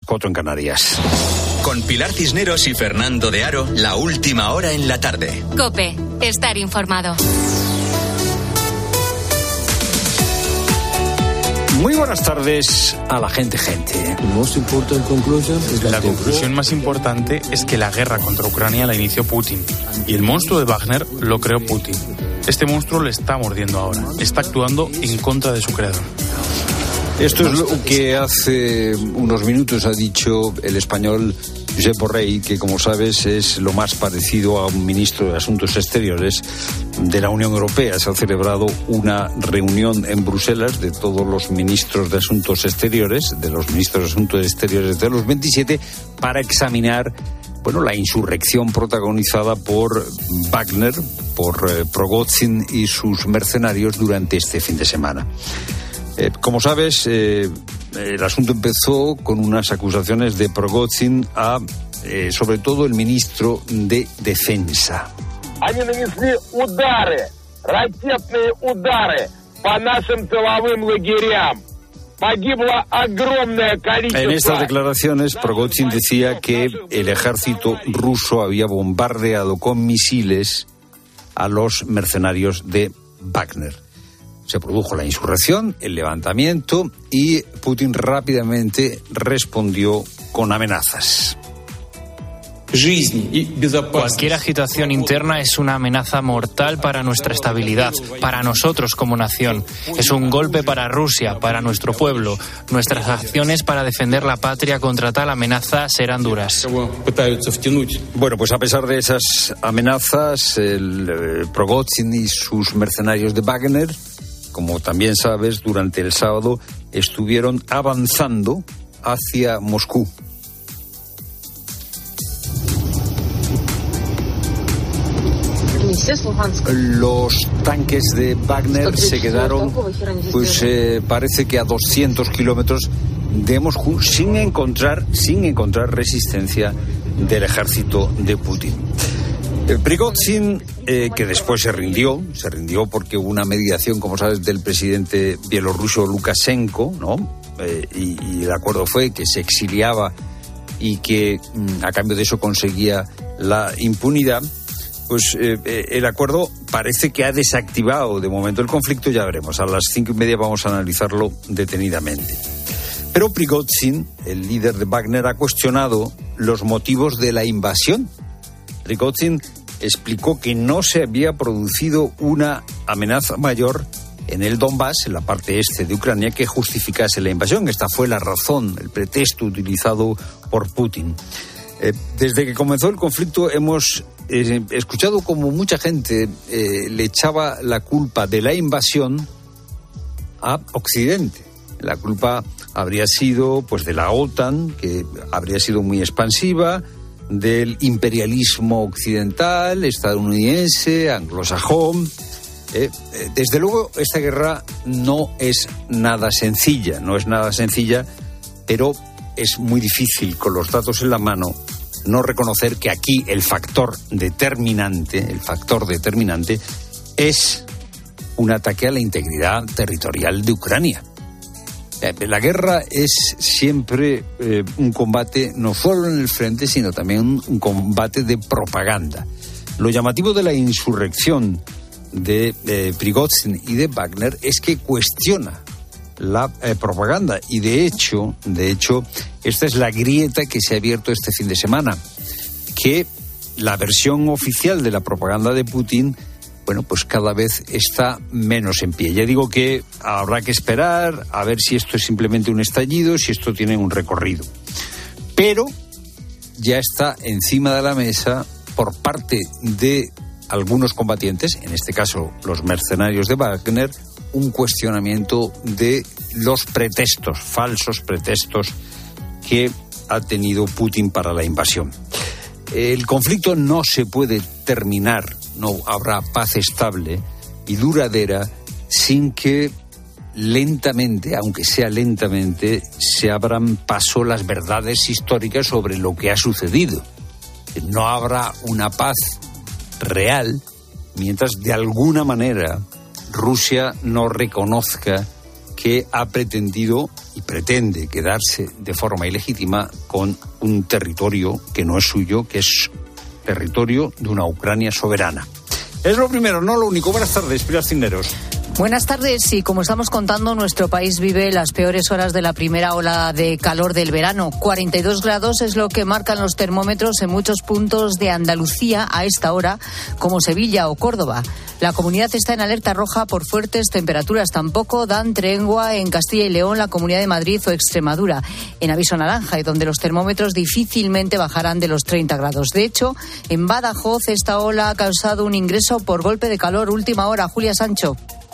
4 en Canarias. Con Pilar Cisneros y Fernando de Aro, la última hora en la tarde. COPE, estar informado. Muy buenas tardes a la gente. La conclusión más importante es que la guerra contra Ucrania la inició Putin y el monstruo de Wagner lo creó Putin. Este monstruo le está mordiendo ahora, está actuando en contra de su creador. Esto es lo que hace unos minutos ha dicho el español Josep Borrell, que como sabes es lo más parecido a un ministro de Asuntos Exteriores de la Unión Europea. Se ha celebrado una reunión en Bruselas de todos los ministros de Asuntos Exteriores, de los 27, para examinar la insurrección protagonizada por Wagner, por Prigozhin y sus mercenarios durante este fin de semana. Como sabes, el asunto empezó con unas acusaciones de Prigozhin a, sobre todo, el ministro de Defensa. Они нанесли удары, ракетные удары по нашим тыловым лагерям. Погибло огромное количество. En estas declaraciones, Prigozhin decía que el ejército ruso había bombardeado con misiles a los mercenarios de Wagner. Se produjo la insurrección, el levantamiento, y Putin rápidamente respondió con amenazas. Cualquier agitación interna es una amenaza mortal para nuestra estabilidad, para nosotros como nación. Es un golpe para Rusia, para nuestro pueblo. Nuestras acciones para defender la patria contra tal amenaza serán duras. Bueno, pues a pesar de esas amenazas, el Prigozhin y sus mercenarios de Wagner, como también sabes, durante el sábado estuvieron avanzando hacia Moscú. Los tanques de Wagner se quedaron, parece que a 200 kilómetros de Moscú, sin encontrar resistencia del ejército de Putin. Prigozhin, que después se rindió porque hubo una mediación, como sabes, del presidente bielorruso Lukashenko, ¿no? Y el acuerdo fue que se exiliaba y que a cambio de eso conseguía la impunidad. Pues el acuerdo parece que ha desactivado de momento el conflicto, ya veremos. A las 5:30 vamos a analizarlo detenidamente. Pero Prigozhin, el líder de Wagner, ha cuestionado los motivos de la invasión. Prigozhin explicó que no se había producido una amenaza mayor en el Donbass, en la parte este de Ucrania, que justificase la invasión. Esta fue la razón, el pretexto utilizado por Putin. Desde que comenzó el conflicto hemos escuchado como mucha gente le echaba la culpa de la invasión a Occidente. La culpa habría sido de la OTAN, que habría sido muy expansiva, del imperialismo occidental, estadounidense, anglosajón. Desde luego, esta guerra no es nada sencilla, pero es muy difícil, con los datos en la mano, no reconocer que aquí el factor determinante es un ataque a la integridad territorial de Ucrania. La guerra es siempre un combate no solo en el frente, sino también un combate de propaganda. Lo llamativo de la insurrección de Prigozhin y de Wagner es que cuestiona la propaganda y de hecho esta es la grieta que se ha abierto este fin de semana, que la versión oficial de la propaganda de Putin pues cada vez está menos en pie. Ya digo que habrá que esperar a ver si esto es simplemente un estallido, si esto tiene un recorrido. Pero ya está encima de la mesa por parte de algunos combatientes, en este caso los mercenarios de Wagner, un cuestionamiento de los falsos pretextos que ha tenido Putin para la invasión. El conflicto no se puede terminar, no habrá paz estable y duradera sin que lentamente, aunque sea lentamente, se abran paso las verdades históricas sobre lo que ha sucedido. No habrá una paz real mientras de alguna manera Rusia no reconozca que ha pretendido y pretende quedarse de forma ilegítima con un territorio que no es suyo, que es territorio de una Ucrania soberana. Es lo primero, no lo único. Buenas tardes, Pilar Cisneros. Buenas tardes. Y como estamos contando, nuestro país vive las peores horas de la primera ola de calor del verano. 42 grados es lo que marcan los termómetros en muchos puntos de Andalucía a esta hora, como Sevilla o Córdoba. La comunidad está en alerta roja por fuertes temperaturas. Tampoco dan tregua en Castilla y León, la Comunidad de Madrid o Extremadura. En aviso naranja, y donde los termómetros difícilmente bajarán de los 30 grados. De hecho, en Badajoz esta ola ha causado un ingreso por golpe de calor. Última hora, Julia Sancho.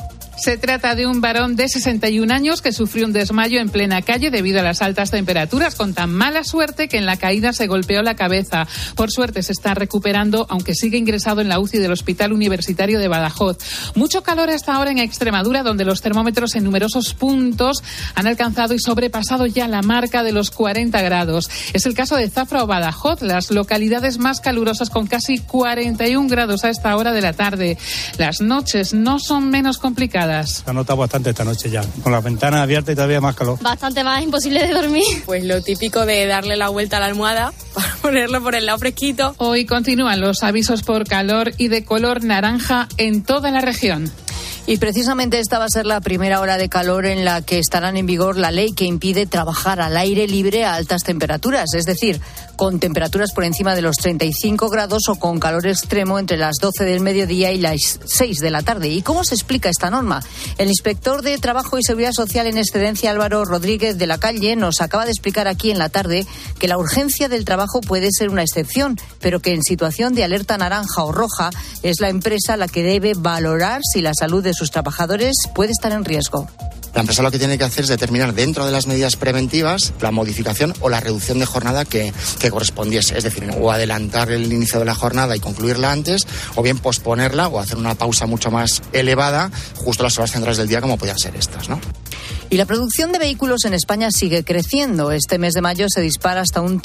Se trata de un varón de 61 años que sufrió un desmayo en plena calle debido a las altas temperaturas, con tan mala suerte que en la caída se golpeó la cabeza. Por suerte se está recuperando, aunque sigue ingresado en la UCI del Hospital Universitario de Badajoz. Mucho calor hasta ahora en Extremadura, donde los termómetros en numerosos puntos han alcanzado y sobrepasado ya la marca de los 40 grados. Es el caso de Zafra o Badajoz, las localidades más calurosas con casi 41 grados a esta hora de la tarde. Las noches no son menos complicadas. Se ha notado bastante esta noche ya, con las ventanas abiertas y todavía más calor. Bastante más imposible de dormir. Pues lo típico de darle la vuelta a la almohada para ponerlo por el lado fresquito. Hoy continúan los avisos por calor y de color naranja en toda la región. Y precisamente esta va a ser la primera hora de calor en la que estarán en vigor la ley que impide trabajar al aire libre a altas temperaturas, es decir, con temperaturas por encima de los 35 grados o con calor extremo entre las 12 del mediodía y las 6 de la tarde. ¿Y cómo se explica esta norma? El inspector de Trabajo y Seguridad Social en excedencia, Álvaro Rodríguez de la Calle, nos acaba de explicar aquí en la tarde que la urgencia del trabajo puede ser una excepción, pero que en situación de alerta naranja o roja es la empresa la que debe valorar si la salud de sus trabajadores puede estar en riesgo. La empresa lo que tiene que hacer es determinar dentro de las medidas preventivas la modificación o la reducción de jornada que correspondiese. Es decir, o adelantar el inicio de la jornada y concluirla antes, o bien posponerla o hacer una pausa mucho más elevada justo a las horas centrales del día, como podían ser estas, ¿no? Y la producción de vehículos en España sigue creciendo. Este mes de mayo se dispara hasta un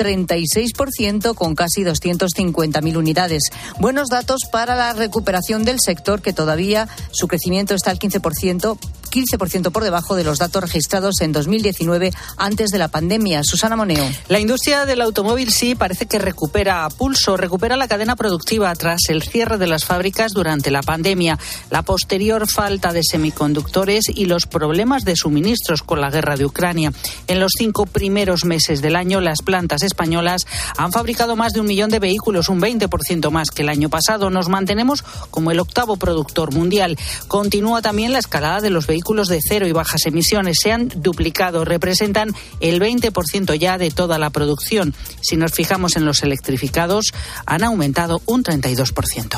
36% con casi 250.000 unidades. Buenos datos para la recuperación del sector, que todavía su crecimiento está al 15% por debajo de los datos registrados en 2019 antes de la pandemia. Susana Moneo. La industria del automóvil sí parece que recupera a pulso, recupera la cadena productiva tras el cierre de las fábricas durante la pandemia, la posterior falta de semiconductores y los problemas de suministros con la guerra de Ucrania. En los 5 primeros meses del año, las plantas españolas han fabricado más de 1 millón de vehículos, un 20% más que el año pasado. Nos mantenemos como el 8º productor mundial. Continúa también la escalada de los vehículos de cero y bajas emisiones. Se han duplicado, representan el 20% ya de toda la producción. Si nos fijamos en los electrificados, han aumentado un 32%.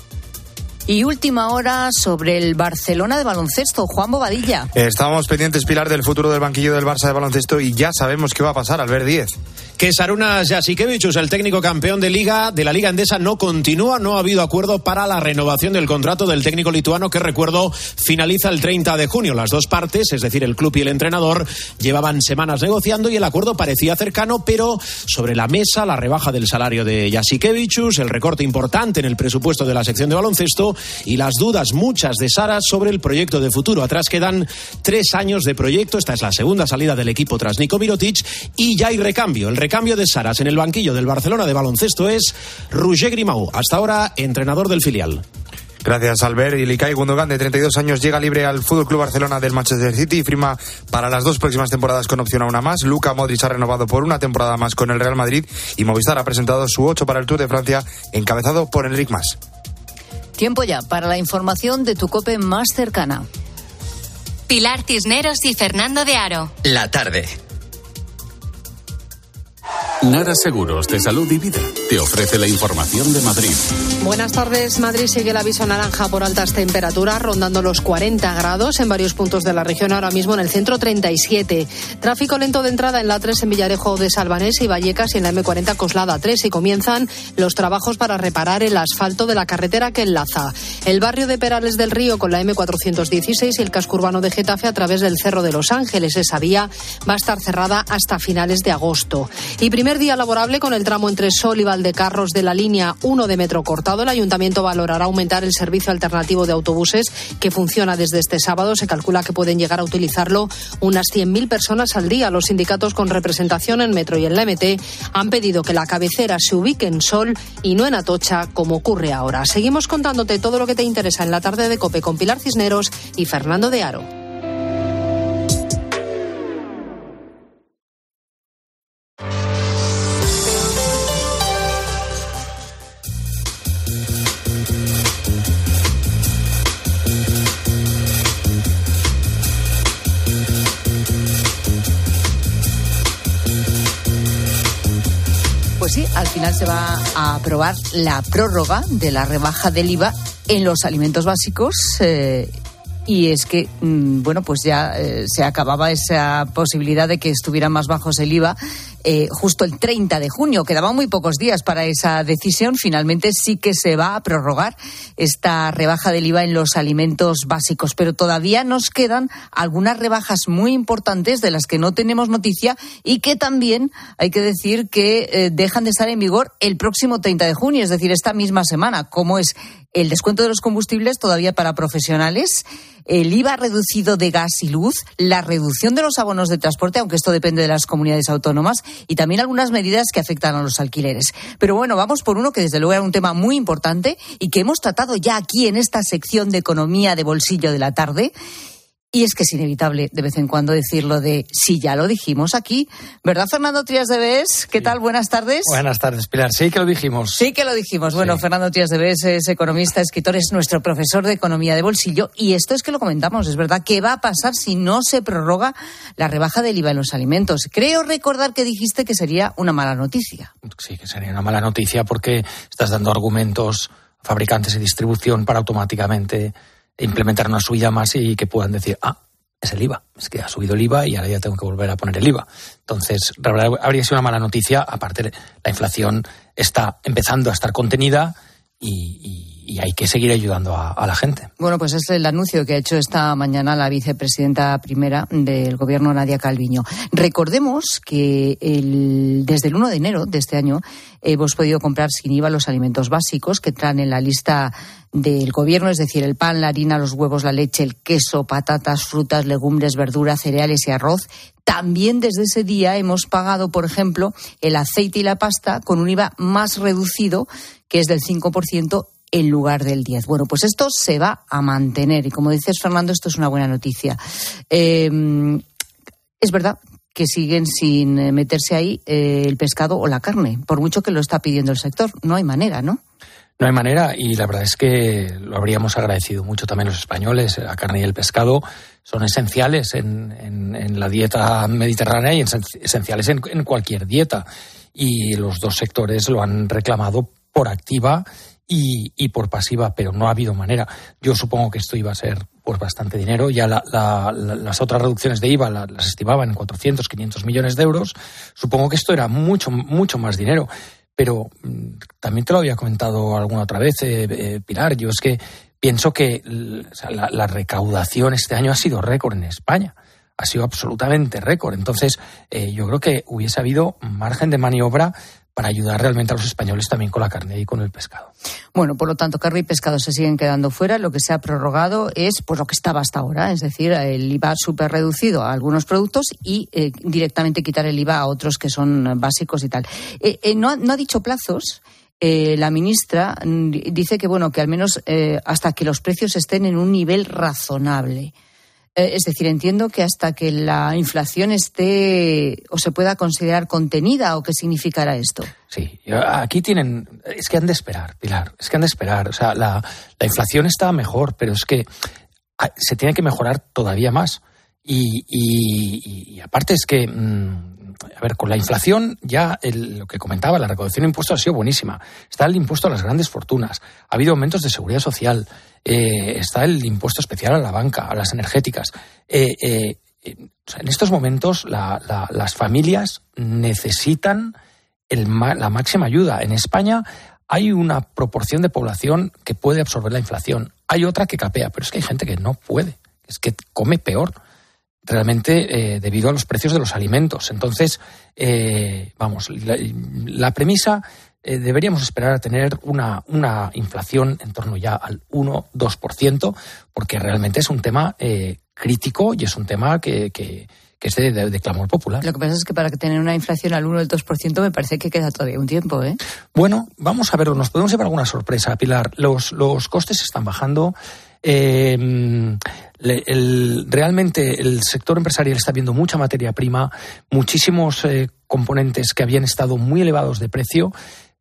Y última hora sobre el Barcelona de baloncesto. Juan Bobadilla. Estábamos pendientes, Pilar, del futuro del banquillo del Barça de baloncesto y ya sabemos qué va a pasar. Albert Díez. Que Sarunas Jasikevičius, el técnico campeón de la Liga Endesa, no continúa. No ha habido acuerdo para la renovación del contrato del técnico lituano, que, recuerdo, finaliza el 30 de junio. Las dos partes, es decir, el club y el entrenador, llevaban semanas negociando y el acuerdo parecía cercano, pero sobre la mesa la rebaja del salario de Jasikevičius, el recorte importante en el presupuesto de la sección de baloncesto y las dudas muchas de Sara sobre el proyecto de futuro. Atrás quedan 3 años de proyecto. Esta es la segunda salida del equipo tras Niko Mirotic y ya hay recambio. El recambio de Saras en el banquillo del Barcelona de baloncesto es Roger Grimau, hasta ahora entrenador del filial. Gracias, Albert. Y Ilkay Gundogan, de 32 años, llega libre al FC Barcelona del Manchester City y firma para las 2 próximas temporadas con opción a una más. Luka Modric ha renovado por una temporada más con el Real Madrid y Movistar ha presentado su 8 para el Tour de Francia, encabezado por Enric Mas. Tiempo ya para la información de tu COPE más cercana. Pilar Cisneros y Fernando de Aro. La tarde. Nara Seguros de Salud y Vida te ofrece la información de Madrid. Buenas tardes. Madrid sigue el aviso naranja por altas temperaturas, rondando los 40 grados en varios puntos de la región. Ahora mismo en el centro 37. Tráfico lento de entrada en la A3 en Villarejo de Salvanés y Vallecas y en la M40 Coslada 3. Y comienzan los trabajos para reparar el asfalto de la carretera que enlaza el barrio de Perales del Río con la M416 y el casco urbano de Getafe a través del Cerro de Los Ángeles. Esa vía va a estar cerrada hasta finales de agosto. Y primero Primer día laborable con el tramo entre Sol y Valdecarros de la línea 1 de metro cortado. El ayuntamiento valorará aumentar el servicio alternativo de autobuses que funciona desde este sábado. Se calcula que pueden llegar a utilizarlo unas 100.000 personas al día. Los sindicatos con representación en Metro y en la MT han pedido que la cabecera se ubique en Sol y no en Atocha, como ocurre ahora. Seguimos contándote todo lo que te interesa en la tarde de COPE con Pilar Cisneros y Fernando de Aro. Pues sí, al final se va a aprobar la prórroga de la rebaja del IVA en los alimentos básicos y es que, bueno, pues ya se acababa esa posibilidad de que estuvieran más bajos el IVA justo el 30 de junio. Quedaban muy pocos días para esa decisión. Finalmente sí que se va a prorrogar esta rebaja del IVA en los alimentos básicos, pero todavía nos quedan algunas rebajas muy importantes de las que no tenemos noticia y que también hay que decir que dejan de estar en vigor el próximo 30 de junio, es decir, esta misma semana, como es el descuento de los combustibles todavía para profesionales, el IVA reducido de gas y luz, la reducción de los abonos de transporte, aunque esto depende de las comunidades autónomas, y también algunas medidas que afectan a los alquileres. Pero bueno, vamos por uno que desde luego era un tema muy importante y que hemos tratado ya aquí en esta sección de economía de bolsillo de la tarde. Y es que es inevitable de vez en cuando decirlo de si ya lo dijimos aquí. ¿Verdad, Fernando Trías de Bes? ¿Qué tal? Buenas tardes. Buenas tardes, Pilar. Sí que lo dijimos. Sí que lo dijimos. Bueno, sí. Fernando Trías de Bes es economista, escritor, es nuestro profesor de economía de bolsillo. Y esto es que lo comentamos, es verdad. ¿Qué va a pasar si no se prorroga la rebaja del IVA en los alimentos? Creo recordar que dijiste que sería una mala noticia. Sí, que sería una mala noticia porque estás dando argumentos a fabricantes y distribución para automáticamente implementar una subida más y que puedan decir, es el IVA, es que ha subido el IVA y ahora ya tengo que volver a poner el IVA. Entonces, la verdad, habría sido una mala noticia. Aparte, la inflación está empezando a estar contenida y hay que seguir ayudando a la gente. Bueno, pues es el anuncio que ha hecho esta mañana la vicepresidenta primera del Gobierno, Nadia Calviño. Recordemos que desde el 1 de enero de este año hemos podido comprar sin IVA los alimentos básicos que entran en la lista del Gobierno, es decir, el pan, la harina, los huevos, la leche, el queso, patatas, frutas, legumbres, verduras, cereales y arroz. También desde ese día hemos pagado, por ejemplo, el aceite y la pasta con un IVA más reducido, que es del 5%, en lugar del 10%. Bueno, pues esto se va a mantener y, como dices, Fernando, esto es una buena noticia. Es verdad que siguen sin meterse ahí el pescado o la carne, por mucho que lo está pidiendo el sector. No hay manera, ¿no? No hay manera y la verdad es que lo habríamos agradecido mucho también los españoles. La carne y el pescado son esenciales en la dieta mediterránea y esenciales en cualquier dieta. Y los dos sectores lo han reclamado por activa y por pasiva, pero no ha habido manera. Yo supongo que esto iba a ser pues bastante dinero. Ya las otras reducciones de IVA las estimaban en 400, 500 millones de euros. Supongo que esto era mucho, mucho más dinero. Pero también te lo había comentado alguna otra vez, Pilar, yo es que pienso que la recaudación este año ha sido récord en España, ha sido absolutamente récord. Entonces, yo creo que hubiese habido margen de maniobra para ayudar realmente a los españoles también con la carne y con el pescado. Bueno, por lo tanto, carne y pescado se siguen quedando fuera. Lo que se ha prorrogado es pues lo que estaba hasta ahora, es decir, el IVA súper reducido a algunos productos y directamente quitar el IVA a otros que son básicos y tal. No ha dicho plazos. La ministra dice que bueno, que al menos hasta que los precios estén en un nivel razonable. Es decir, entiendo que hasta que la inflación esté o se pueda considerar contenida, ¿o qué significará esto? Sí, aquí es que han de esperar, Pilar, es que han de esperar. O sea, la inflación está mejor, pero es que se tiene que mejorar todavía más. Y aparte es que, a ver, con la inflación ya lo que comentaba, la recaudación de impuestos ha sido buenísima. Está el impuesto a las grandes fortunas, ha habido aumentos de seguridad social, está el impuesto especial a la banca, a las energéticas. En estos momentos las familias necesitan la máxima ayuda. En España hay una proporción de población que puede absorber la inflación, hay otra que capea, pero es que hay gente que no puede, es que come peor. realmente debido a los precios de los alimentos. Entonces, la premisa, deberíamos esperar a tener una inflación en torno ya al 1-2%, porque realmente es un tema crítico y es un tema que es de clamor popular. Lo que pasa es que para tener una inflación al 1 o el 2% me parece que queda todavía un tiempo, ¿eh? Bueno, vamos a verlo. Nos podemos llevar alguna sorpresa, Pilar. Los costes están bajando. Realmente el sector empresarial está viendo mucha materia prima, muchísimos componentes que habían estado muy elevados de precio.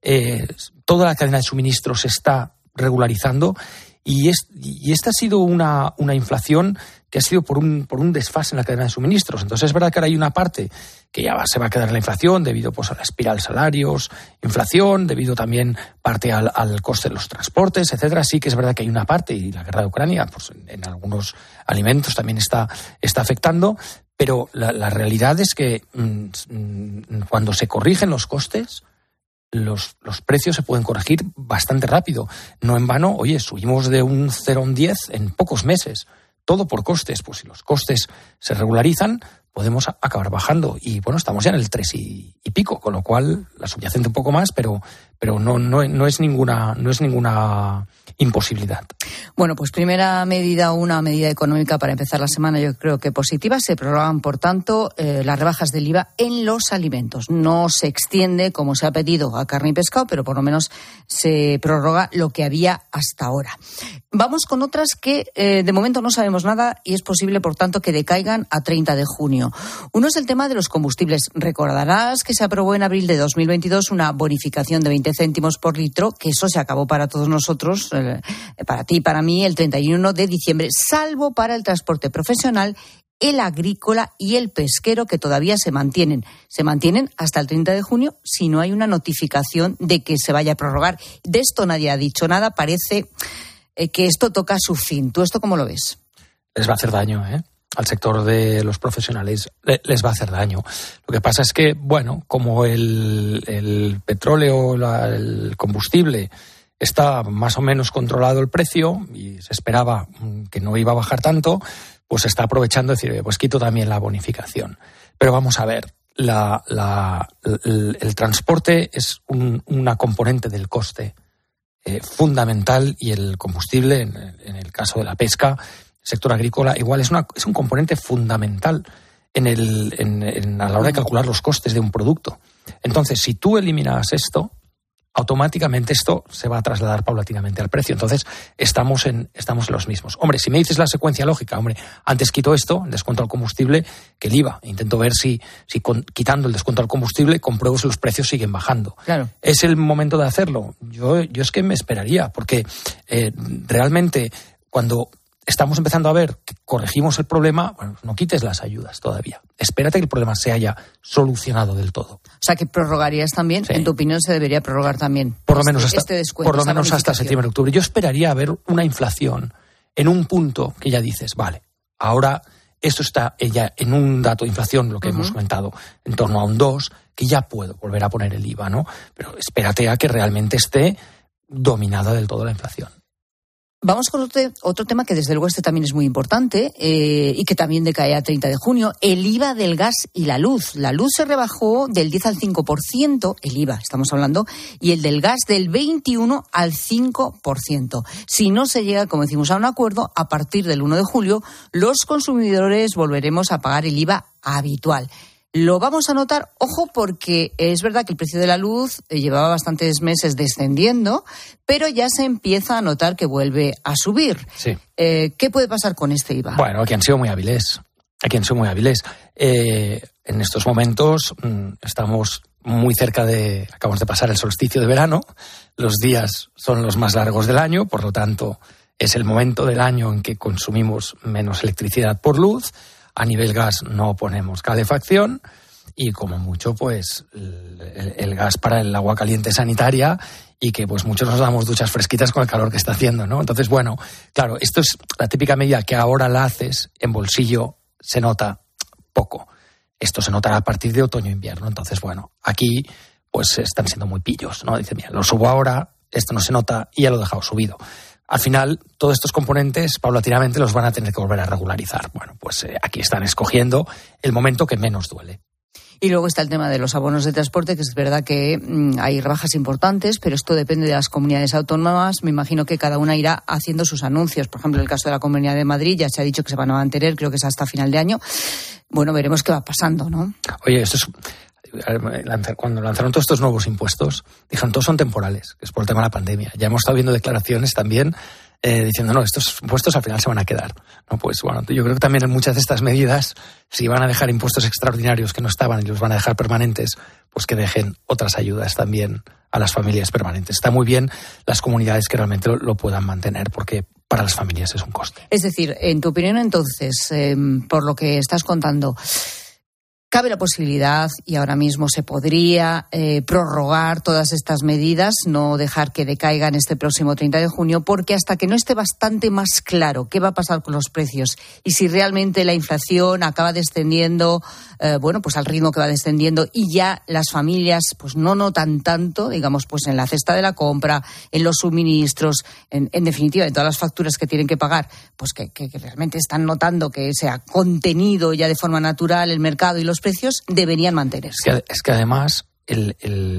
Toda la cadena de suministro se está regularizando y esta ha sido una inflación que ha sido por un desfase en la cadena de suministros. Entonces es verdad que ahora hay una parte que ya se va a quedar en la inflación debido pues a la espiral salarios, inflación, debido también parte al coste de los transportes, etcétera. Sí que es verdad que hay una parte, y la guerra de Ucrania pues en algunos alimentos también está afectando, pero la realidad es que cuando se corrigen los costes, los precios se pueden corregir bastante rápido. No en vano, subimos de un 0 a un 10 en pocos meses. Todo por costes. Pues si los costes se regularizan, podemos acabar bajando. Y bueno, estamos ya en el 3 y pico, con lo cual la subyacente un poco más, pero no es ninguna imposibilidad. Bueno, pues primera medida, una medida económica para empezar la semana, yo creo que positiva. Se prorrogan, por tanto, las rebajas del IVA en los alimentos. No se extiende, como se ha pedido, a carne y pescado, pero por lo menos se prorroga lo que había hasta ahora. Vamos con otras que de momento no sabemos nada y es posible, por tanto, que decaigan a 30 de junio. Uno es el tema de los combustibles. Recordarás que se aprobó en abril de 2022 una bonificación de 20 céntimos por litro, que eso se acabó para todos nosotros, para ti y para mí, el 31 de diciembre, salvo para el transporte profesional, el agrícola y el pesquero, que todavía se mantienen. Se mantienen hasta el 30 de junio si no hay una notificación de que se vaya a prorrogar. De esto nadie ha dicho nada. Parece que esto toca su fin. ¿Tú esto cómo lo ves? Les va a hacer daño, al sector de los profesionales les va a hacer daño. Lo que pasa es que, bueno, como el petróleo, el combustible, está más o menos controlado el precio y se esperaba que no iba a bajar tanto, pues se está aprovechando de decir, pues quito también la bonificación. Pero vamos a ver, el transporte es una componente del coste fundamental, y el combustible, en el caso de la pesca, el sector agrícola, igual es un componente fundamental a la hora de calcular los costes de un producto. Entonces, si tú eliminas esto, automáticamente esto se va a trasladar paulatinamente al precio. Entonces, estamos en los mismos. Hombre, si me dices la secuencia lógica, antes quito esto, el descuento al combustible, que el IVA. Intento ver si quitando el descuento al combustible, compruebo si los precios siguen bajando. Claro. ¿Es el momento de hacerlo? Yo es que me esperaría, porque realmente cuando estamos empezando a ver que corregimos el problema, no quites las ayudas todavía. Espérate que el problema se haya solucionado del todo. O sea, que prorrogarías también. Sí. En tu opinión, se debería prorrogar también por lo menos descuento, hasta septiembre, octubre. Yo esperaría a ver una inflación en un punto que ya dices, vale, ahora esto está ya en un dato de inflación, lo que hemos comentado, en torno a un 2, que ya puedo volver a poner el IVA, ¿no? Pero espérate a que realmente esté dominada del todo la inflación. Vamos con otro tema que desde luego también es muy importante y que también decae a 30 de junio, el IVA del gas y la luz. La luz se rebajó del 10 al 5%, el IVA estamos hablando, y el del gas del 21 al 5%. Si no se llega, como decimos, a un acuerdo, a partir del 1 de julio, los consumidores volveremos a pagar el IVA habitual. Lo vamos a notar, ojo, porque es verdad que el precio de la luz llevaba bastantes meses descendiendo, pero ya se empieza a notar que vuelve a subir. Sí. ¿Qué puede pasar con este IVA? Bueno, aquí han sido muy hábiles. En estos momentos estamos muy cerca acabamos de pasar el solsticio de verano, los días son los más largos del año, por lo tanto es el momento del año en que consumimos menos electricidad por luz. A nivel gas no ponemos calefacción y como mucho pues el gas para el agua caliente sanitaria, y que pues muchos nos damos duchas fresquitas con el calor que está haciendo, ¿no? Entonces, bueno, claro, esto es la típica medida que ahora la haces en bolsillo, se nota poco. Esto se notará a partir de otoño-invierno. Entonces, bueno, aquí pues están siendo muy pillos, ¿no? Dicen, mira, lo subo ahora, esto no se nota y ya lo he dejado subido. al final todos estos componentes paulatinamente los van a tener que volver a regularizar. Bueno, pues aquí están escogiendo el momento que menos duele. Y luego está el tema de los abonos de transporte, que es verdad que hay rebajas importantes, pero esto depende de las comunidades autónomas. Me imagino que cada una irá haciendo sus anuncios. Por ejemplo, en el caso de la Comunidad de Madrid ya se ha dicho que se van a mantener, creo que es hasta final de año. Bueno, veremos qué va pasando, ¿no? Oye, cuando lanzaron todos estos nuevos impuestos, dijeron todos son temporales, que es por el tema de la pandemia. Ya hemos estado viendo declaraciones también diciendo, no, estos impuestos al final se van a quedar. No, pues bueno, yo creo que también en muchas de estas medidas, si van a dejar impuestos extraordinarios que no estaban y los van a dejar permanentes, pues que dejen otras ayudas también a las familias permanentes. Está muy bien las comunidades que realmente lo puedan mantener, porque para las familias es un coste. Es decir, en tu opinión entonces, por lo que estás contando, cabe la posibilidad, y ahora mismo se podría prorrogar todas estas medidas, no dejar que decaigan este próximo 30 de junio, porque hasta que no esté bastante más claro qué va a pasar con los precios y si realmente la inflación acaba descendiendo, pues al ritmo que va descendiendo, y ya las familias pues no notan tanto, digamos, pues en la cesta de la compra, en los suministros, en definitiva, en todas las facturas que tienen que pagar, pues que realmente están notando que se ha contenido ya de forma natural el mercado y los precios, deberían mantenerse. Es que además el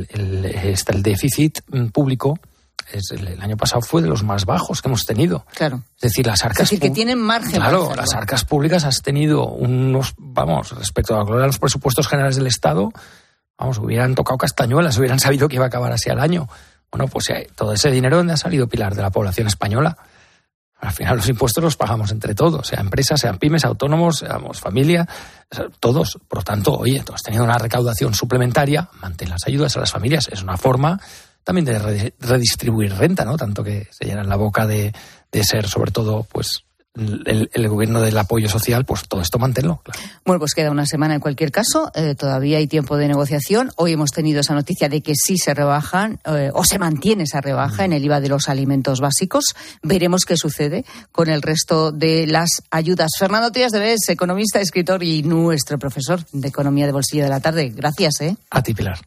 déficit público el año pasado fue de los más bajos que hemos tenido. Claro. Es decir, las arcas... Es decir, que tienen margen. Claro, las arcas públicas has tenido respecto a los presupuestos generales del Estado, hubieran tocado castañuelas, hubieran sabido que iba a acabar así al año. Bueno, pues todo ese dinero, ¿dónde ha salido, Pilar? De la población española. Al final los impuestos los pagamos entre todos, sea empresas, sean pymes, autónomos, seamos familia, todos. Por lo tanto, oye, tú has tenido una recaudación suplementaria, mantén las ayudas a las familias. Es una forma también de redistribuir renta, ¿no? Tanto que se llenan la boca de ser, sobre todo, pues el gobierno del apoyo social, pues todo esto manténlo. Claro. Bueno, pues queda una semana en cualquier caso, todavía hay tiempo de negociación. Hoy hemos tenido esa noticia de que sí se rebajan o se mantiene esa rebaja en el IVA de los alimentos básicos. Veremos qué sucede con el resto de las ayudas. Fernando Trías de Bes, economista, escritor y nuestro profesor de Economía de Bolsillo de la Tarde. Gracias, ¿eh? A ti, Pilar.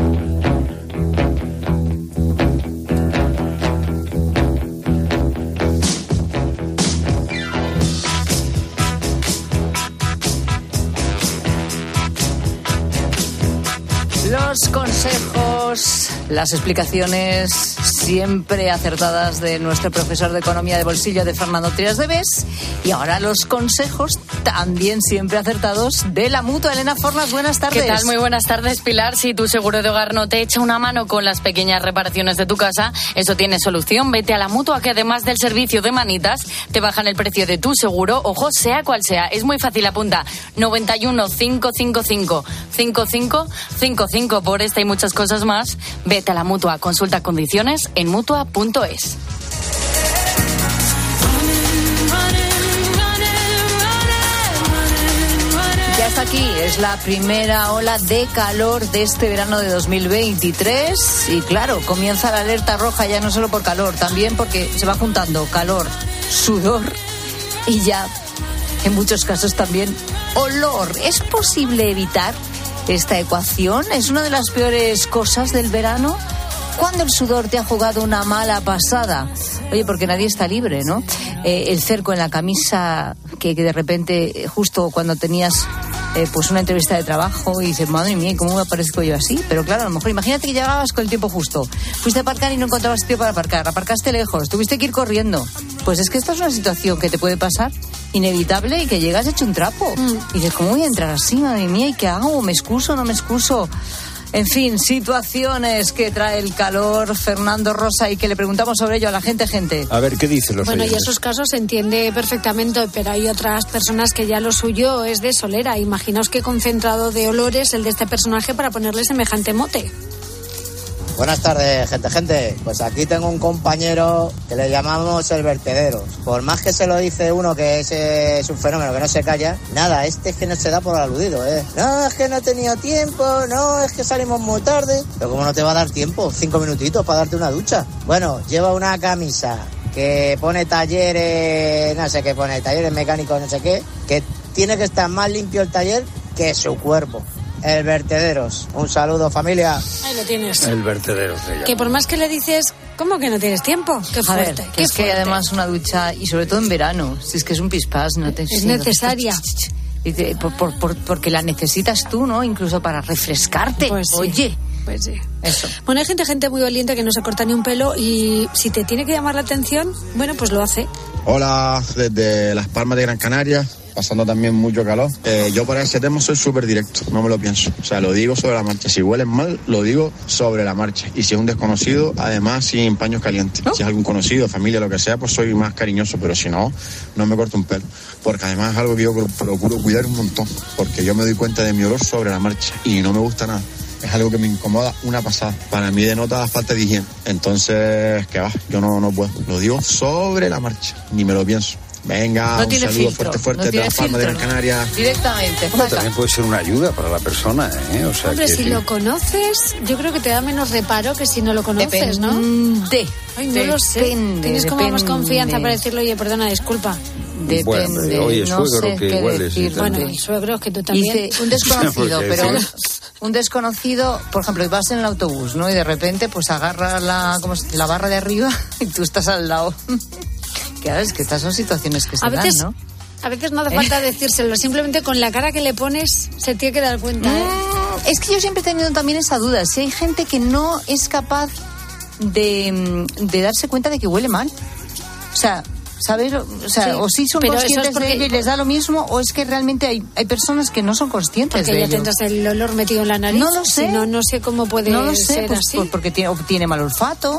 Los consejos, las explicaciones siempre acertadas de nuestro profesor de Economía de Bolsillo, de Fernando Trías de Bes. Y ahora los consejos también siempre acertados de la Mutua. Elena Fornas, buenas tardes. ¿Qué tal? Muy buenas tardes, Pilar. Si tu seguro de hogar no te echa una mano con las pequeñas reparaciones de tu casa, eso tiene solución. Vete a la Mutua, que además del servicio de manitas, te bajan el precio de tu seguro, ojo, sea cual sea. Es muy fácil, apunta 91 555 5555. Por esta y muchas cosas más, vete a la Mutua. Consulta condiciones en mutua.es. Ya está aquí, es la primera ola de calor de este verano de 2023 y claro, comienza la alerta roja ya no solo por calor, también porque se va juntando calor, sudor y ya en muchos casos también olor. ¿Es posible evitar esta ecuación? ¿Es una de las peores cosas del verano? ¿Cuándo el sudor te ha jugado una mala pasada? Oye, porque nadie está libre, ¿no? El cerco en la camisa que de repente, justo cuando tenías pues una entrevista de trabajo y dices, madre mía, ¿cómo me aparezco yo así? Pero claro, a lo mejor imagínate que llegabas con el tiempo justo. Fuiste a aparcar y no encontrabas sitio para aparcar. Aparcaste lejos, tuviste que ir corriendo. Pues es que esta es una situación que te puede pasar inevitable y que llegas hecho un trapo. Y dices, ¿cómo voy a entrar así, madre mía? ¿Y qué hago? ¿Me excuso o no me excuso? En fin, situaciones que trae el calor, Fernando Rosa, y que le preguntamos sobre ello a la gente. A ver, ¿qué dicen los oyentes? Y esos casos se entiende perfectamente, pero hay otras personas que ya lo suyo es de solera. Imaginaos qué concentrado de olores el de este personaje para ponerle semejante mote. Buenas tardes, gente. Pues aquí tengo un compañero que le llamamos el vertedero. Por más que se lo dice uno que ese es un fenómeno que no se calla, nada, este es que no se da por aludido, No, es que no he tenido tiempo, no, es que salimos muy tarde. Pero ¿cómo no te va a dar tiempo? 5 minutitos para darte una ducha. Bueno, lleva una camisa que pone talleres, no sé qué pone, talleres mecánicos, no sé qué, que tiene que estar más limpio el taller que su cuerpo. El vertederos. Un saludo, familia. Ahí lo tienes. El vertedero se llama. Que por más que le dices, ¿cómo que no tienes tiempo? Qué fuerte. A ver, es que además una ducha, y sobre todo en verano, si es que es un pispás, no te... Es necesaria. Porque la necesitas tú, ¿no? Incluso para refrescarte. Pues sí. Oye. Pues sí. Eso. Bueno, hay gente muy valiente que no se corta ni un pelo y si te tiene que llamar la atención, bueno, pues lo hace. Hola, desde Las Palmas de Gran Canaria, pasando también mucho calor. Yo para ese tema soy súper directo, no me lo pienso. O sea, lo digo sobre la marcha. Si hueles mal, lo digo sobre la marcha. Y si es un desconocido, además sin paños calientes. Si es algún conocido, familia, lo que sea, pues soy más cariñoso. Pero si no, no me corto un pelo. Porque además es algo que yo procuro cuidar un montón. Porque yo me doy cuenta de mi olor sobre la marcha y no me gusta nada. Es algo que me incomoda una pasada. Para mí denota la falta de higiene. Entonces, ¿qué va? Yo no puedo. Lo digo sobre la marcha. Ni me lo pienso. Venga, un saludo filtro, fuerte de Las Palmas de Gran Canaria. Directamente. Bueno, también puede ser una ayuda para la persona, ¿eh? O sea, hombre, si lo conoces, yo creo que te da menos reparo que si no lo conoces, ¿no? Ay, no lo sé. Tienes como más confianza para decirlo, oye, perdona, disculpa. Depende. Bueno, oye, no suegro, sé que qué igual es. Bueno, el suegro es que tú también. Un desconocido, pero sí. un desconocido, por ejemplo, vas en el autobús, ¿no? Y de repente, pues agarra la barra de arriba y tú estás al lado. Claro, es que estas son situaciones que se dan, ¿no? A veces no hace falta decírselo, simplemente con la cara que le pones se tiene que dar cuenta. Es que yo siempre he tenido también esa duda. Si hay gente que no es capaz de darse cuenta de que huele mal. O sea, ¿sabes? O sea, sí, o sí son conscientes de ello y les da lo mismo, o es que realmente hay personas que no son conscientes de ello. Porque ya tendrás el olor metido en la nariz. No lo sé. Si no sé cómo puede ser pues, así. Pues porque tiene mal olfato.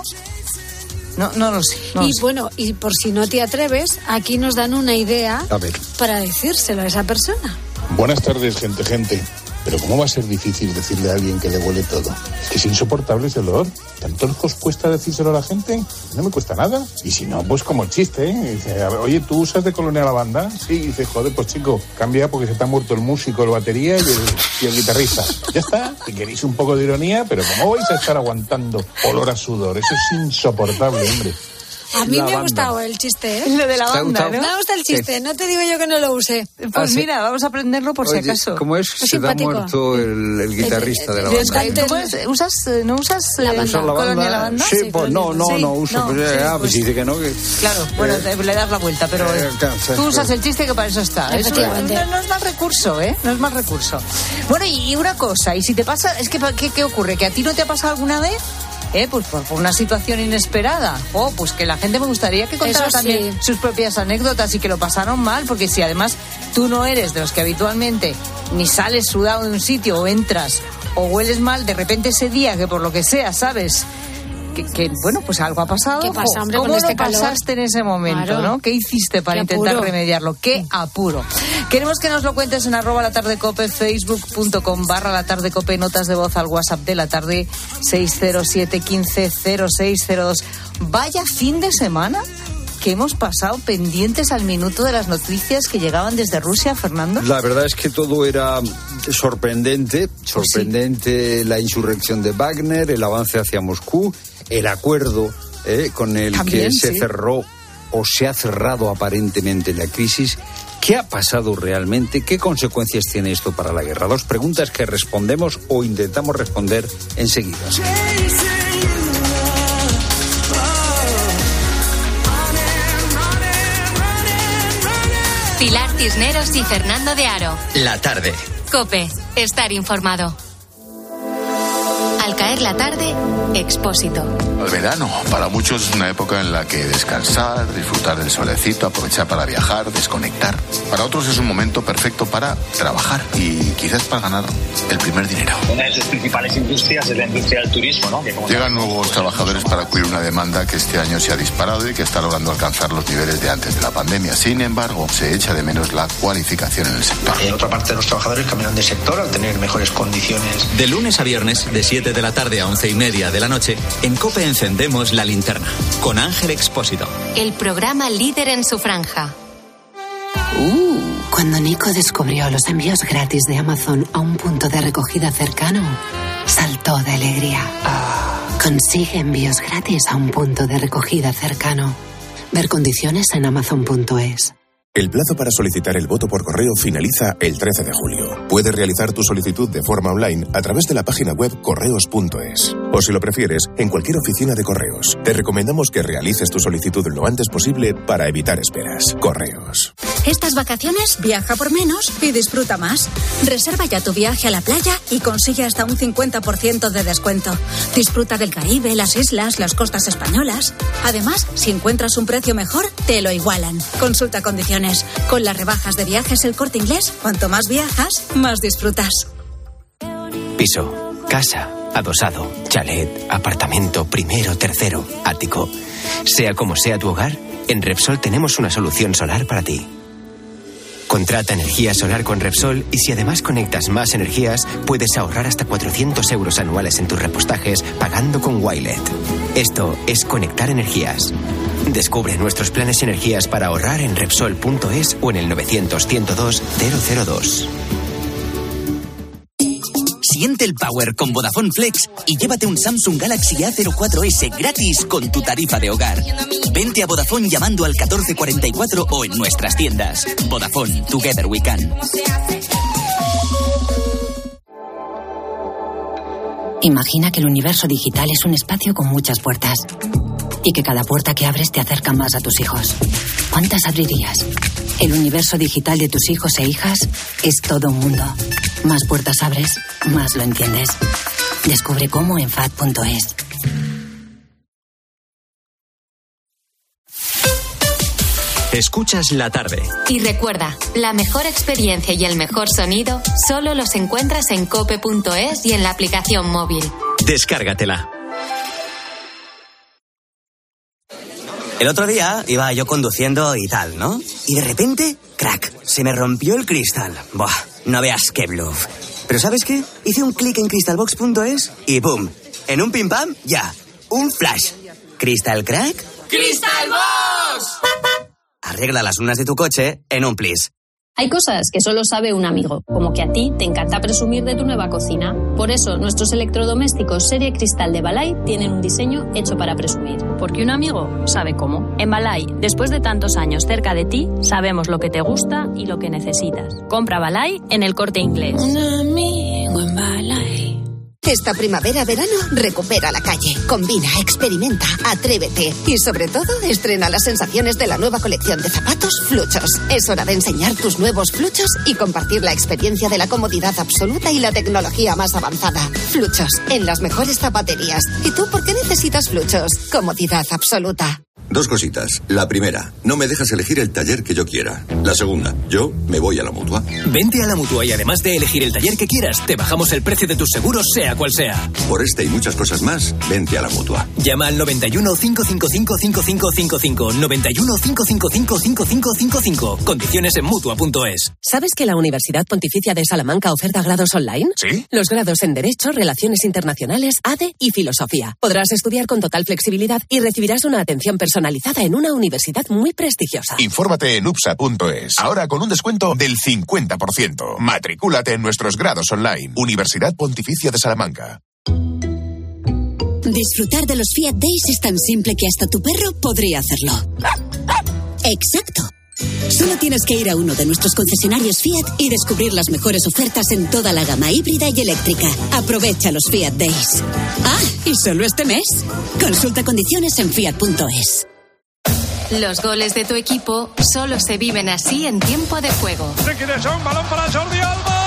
No lo sé. Bueno, y por si no te atreves, aquí nos dan una idea para decírselo a esa persona. Buenas tardes, gente. Pero ¿cómo va a ser difícil decirle a alguien que le huele todo? Es que es insoportable ese olor. ¿Tanto os cuesta decírselo a la gente? No me cuesta nada. Y si no, pues como el chiste, ¿eh? Dice, oye, ¿tú usas de colonia lavanda? Sí, y dice, joder, pues chico, cambia porque se te ha muerto el músico, el batería y el guitarrista. Ya está. Si queréis un poco de ironía, pero ¿cómo vais a estar aguantando olor a sudor? Eso es insoportable, hombre. A mí me ha gustado el chiste, ¿eh? Lo de la banda, ¿no? Me ha gustado el chiste, no te digo yo que no lo use. Pues mira, vamos a aprenderlo por si acaso. ¿Cómo es? Se te ha muerto el guitarrista de la banda. ¿No usas la colonia lavanda? Sí, pues no uso. Pues dice que no. Claro, bueno, le das la vuelta, pero tú usas el chiste que para eso está. No es mal recurso, ¿eh? No es mal recurso. Bueno, y una cosa, y si te pasa, es que ¿qué ocurre? ¿Que a ti no te ha pasado alguna vez? Pues por una situación inesperada. Pues que la gente me gustaría que contara también sus propias anécdotas y que lo pasaron mal, porque si además tú no eres de los que habitualmente ni sales sudado de un sitio o entras o hueles mal, de repente ese día que por lo que sea, ¿sabes? Que bueno, pues algo ha pasado. ¿Qué pasa, hombre, ¿Cómo con este lo pasaste en ese momento, claro, ¿no? ¿Qué hiciste para intentar remediarlo? ¡Qué apuro! Queremos que nos lo cuentes en @latardecope, facebook.com/latardecope, notas de voz al WhatsApp de la tarde 607 15 0602. Vaya fin de semana que hemos pasado pendientes al minuto de las noticias que llegaban desde Rusia, Fernando. La verdad es que todo era sorprendente, la insurrección de Wagner, el avance hacia Moscú, el acuerdo con el también, que se cerró o se ha cerrado aparentemente la crisis. ¿Qué ha pasado realmente? ¿Qué consecuencias tiene esto para la guerra? Dos preguntas que respondemos o intentamos responder enseguida. Pilar Cisneros y Fernando de Aro. La tarde. COPE. Estar informado. Al caer la tarde, Expósito. El verano, para muchos es una época en la que descansar, disfrutar del solecito, aprovechar para viajar, desconectar. Para otros es un momento perfecto para trabajar y quizás para ganar el primer dinero. Una de sus principales industrias es la industria del turismo, ¿no? Llegan nuevos trabajadores para cubrir una demanda que este año se ha disparado y que está logrando alcanzar los niveles de antes de la pandemia. Sin embargo, se echa de menos la cualificación en el sector. Otra parte de los trabajadores cambian de sector al tener mejores condiciones. De lunes a viernes, de 7 de la tarde a 11:30 de la noche, en COPE encendemos la linterna con Ángel Expósito. El programa líder en su franja. Cuando Nico descubrió los envíos gratis de Amazon a un punto de recogida cercano, saltó de alegría. Consigue envíos gratis a un punto de recogida cercano. Ver condiciones en Amazon.es. El plazo para solicitar el voto por correo finaliza el 13 de julio. Puedes realizar tu solicitud de forma online a través de la página web correos.es. O si lo prefieres, en cualquier oficina de correos. Te recomendamos que realices tu solicitud lo antes posible para evitar esperas. Correos. Estas vacaciones viaja por menos y disfruta más. Reserva ya tu viaje a la playa y consigue hasta un 50% de descuento. Disfruta del Caribe, las islas, las costas españolas. Además, si encuentras un precio mejor, te lo igualan. Consulta condiciones. Con las rebajas de Viajes El Corte Inglés, cuanto más viajas, más disfrutas. Piso, casa, adosado, chalet, apartamento, primero, tercero, ático. Sea como sea tu hogar, en Repsol tenemos una solución solar para ti. Contrata energía solar con Repsol y si además conectas más energías, puedes ahorrar hasta 400 euros anuales en tus repostajes pagando con Wilet. Esto es conectar energías. Descubre nuestros planes y energías para ahorrar en Repsol.es o en el 900-102-002. Siente el power con Vodafone Flex y llévate un Samsung Galaxy A04S gratis con tu tarifa de hogar. Vente a Vodafone llamando al 1444 o en nuestras tiendas. Vodafone, Together We Can. Imagina que el universo digital es un espacio con muchas puertas y que cada puerta que abres te acerca más a tus hijos. ¿Cuántas abrirías? El universo digital de tus hijos e hijas es todo un mundo. Más puertas abres, más lo entiendes. Descubre cómo en FAD.es. Escuchas la tarde. Y recuerda, la mejor experiencia y el mejor sonido solo los encuentras en cope.es y en la aplicación móvil. Descárgatela. El otro día iba yo conduciendo y tal, ¿no? Y de repente, crack, se me rompió el cristal. Buah, no veas qué bluff. Pero ¿sabes qué? Hice un clic en crystalbox.es y ¡pum! En un pim pam, ya. Un flash. ¿Crystal crack? ¡Crystalbox! Arregla las lunas de tu coche en un plis. Hay cosas que solo sabe un amigo, como que a ti te encanta presumir de tu nueva cocina. Por eso, nuestros electrodomésticos serie Cristal de Balay tienen un diseño hecho para presumir. Porque un amigo sabe cómo. En Balay, después de tantos años cerca de ti, sabemos lo que te gusta y lo que necesitas. Compra Balay en El Corte Inglés. Un amigo en Balay. Esta primavera-verano, recupera la calle. Combina, experimenta, atrévete. Y sobre todo, estrena las sensaciones de la nueva colección de zapatos Fluchos. Es hora de enseñar tus nuevos Fluchos y compartir la experiencia de la comodidad absoluta y la tecnología más avanzada. Fluchos, en las mejores zapaterías. ¿Y tú por qué necesitas Fluchos? Comodidad absoluta. Dos cositas. La primera, no me dejas elegir el taller que yo quiera. La segunda, yo me voy a la Mutua. Vente a la Mutua y además de elegir el taller que quieras, te bajamos el precio de tus seguros, sea cual sea. Por este y muchas cosas más, vente a la Mutua. Llama al 91 555 5555. 91 555 5555. Condiciones en Mutua.es. ¿Sabes que la Universidad Pontificia de Salamanca oferta grados online? ¿Sí? Los grados en Derecho, Relaciones Internacionales, ADE y Filosofía. Podrás estudiar con total flexibilidad y recibirás una atención personalizada en una universidad muy prestigiosa. Infórmate en UPSA.es. Ahora con un descuento del 50%. Matricúlate en nuestros grados online. Universidad Pontificia de Salamanca. Disfrutar de los Fiat Days es tan simple que hasta tu perro podría hacerlo. Exacto. Solo tienes que ir a uno de nuestros concesionarios Fiat y descubrir las mejores ofertas en toda la gama híbrida y eléctrica. Aprovecha los Fiat Days. Ah, y solo este mes. Consulta condiciones en Fiat.es. Los goles de tu equipo solo se viven así en tiempo de juego. Se quiere un balón para Jordi Alba.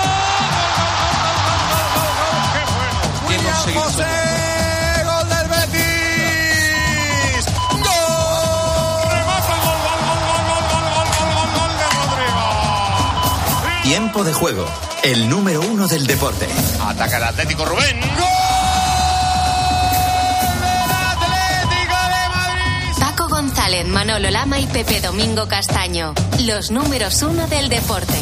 ¡Qué bueno! William José, gol del Betis. ¡Gol! Remata el gol de Rodrigo. Tiempo de juego. El número 1 del deporte. Ataca el Atlético Rubén. ¡Gol! González, Manolo Lama y Pepe Domingo Castaño, los números 1 del deporte.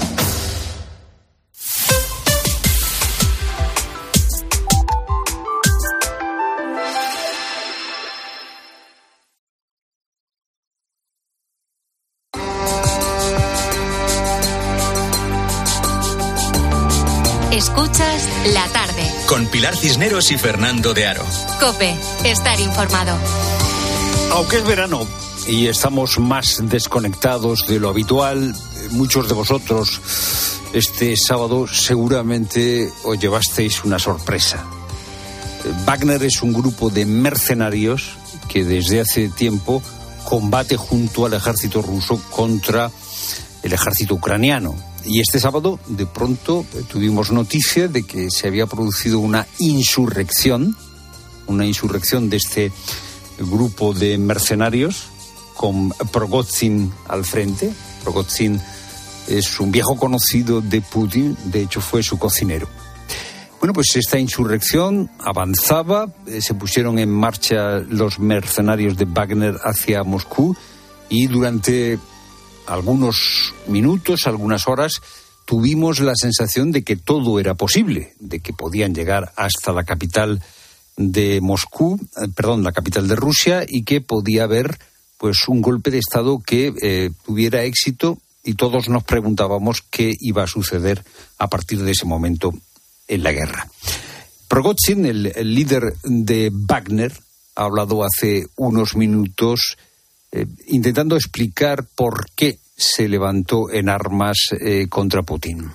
Escuchas La Tarde. Con Pilar Cisneros y Fernando de Aro. COPE, estar informado. Aunque es verano, y estamos más desconectados de lo habitual. Muchos de vosotros este sábado seguramente os llevasteis una sorpresa. Wagner es un grupo de mercenarios que desde hace tiempo combate junto al ejército ruso contra el ejército ucraniano. Y este sábado, de pronto, tuvimos noticia de que se había producido una insurrección de este grupo de mercenarios con Prigozhin al frente. Prigozhin es un viejo conocido de Putin, de hecho fue su cocinero. Bueno, pues esta insurrección avanzaba, se pusieron en marcha los mercenarios de Wagner hacia Moscú y durante algunos minutos, algunas horas, tuvimos la sensación de que todo era posible, de que podían llegar hasta la capital de la capital de Rusia, y que podía haber pues un golpe de Estado que tuviera éxito, y todos nos preguntábamos qué iba a suceder a partir de ese momento en la guerra. Prigozhin, el líder de Wagner, ha hablado hace unos minutos intentando explicar por qué se levantó en armas contra Putin.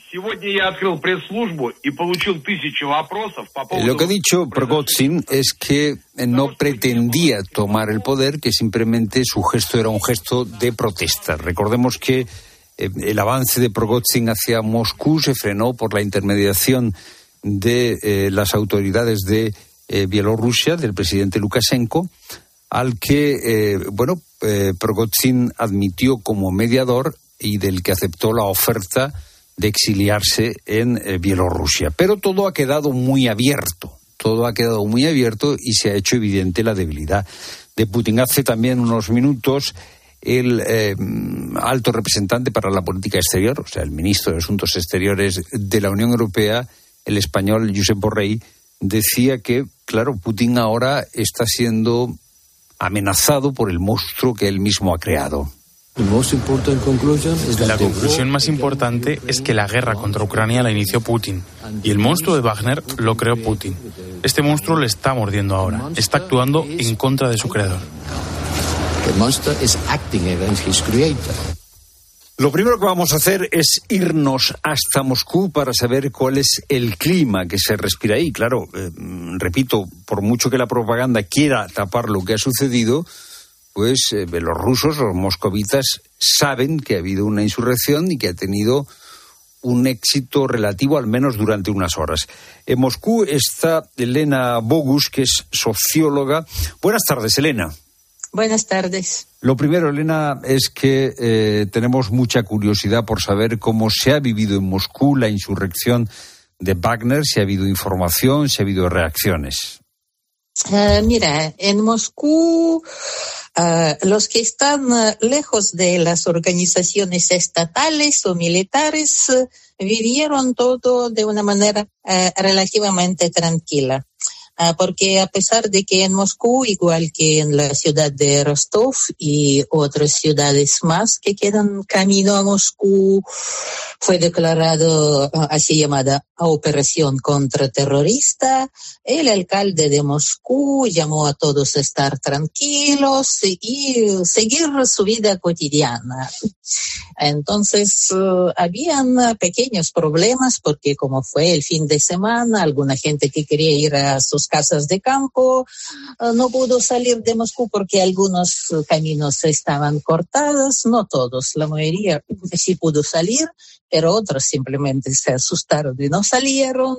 Lo que ha dicho Prigozhin es que no pretendía tomar el poder, que simplemente su gesto era un gesto de protesta. Recordemos que el avance de Prigozhin hacia Moscú se frenó por la intermediación de las autoridades de Bielorrusia, del presidente Lukashenko, al que Prigozhin admitió como mediador y del que aceptó la oferta de exiliarse en Bielorrusia. Pero todo ha quedado muy abierto y se ha hecho evidente la debilidad de Putin. Hace también unos minutos el alto representante para la política exterior, o sea, el ministro de Asuntos Exteriores de la Unión Europea, el español Josep Borrell, decía que, claro, Putin ahora está siendo amenazado por el monstruo que él mismo ha creado. La conclusión más importante es que la guerra contra Ucrania la inició Putin y el monstruo de Wagner lo creó Putin. Este monstruo le está mordiendo ahora, está actuando en contra de su creador. Lo primero que vamos a hacer es irnos hasta Moscú para saber cuál es el clima que se respira ahí. Claro, repito, por mucho que la propaganda quiera tapar lo que ha sucedido, pues los rusos, los moscovitas, saben que ha habido una insurrección y que ha tenido un éxito relativo, al menos durante unas horas. En Moscú está Elena Bogus, que es socióloga. Buenas tardes, Elena. Buenas tardes. Lo primero, Elena, es que tenemos mucha curiosidad por saber cómo se ha vivido en Moscú la insurrección de Wagner, si ha habido información, si ha habido reacciones. Mira, en Moscú los que están lejos de las organizaciones estatales o militares vivieron todo de una manera relativamente tranquila. Porque a pesar de que en Moscú, igual que en la ciudad de Rostov y otras ciudades más que quedan camino a Moscú, fue declarado así llamada operación contraterrorista, el alcalde de Moscú llamó a todos a estar tranquilos y seguir su vida cotidiana. Entonces, habían pequeños problemas porque como fue el fin de semana, alguna gente que quería ir a sus casas de campo no pudo salir de Moscú porque algunos caminos estaban cortados, no todos, la mayoría sí pudo salir, pero otros simplemente se asustaron y no salieron.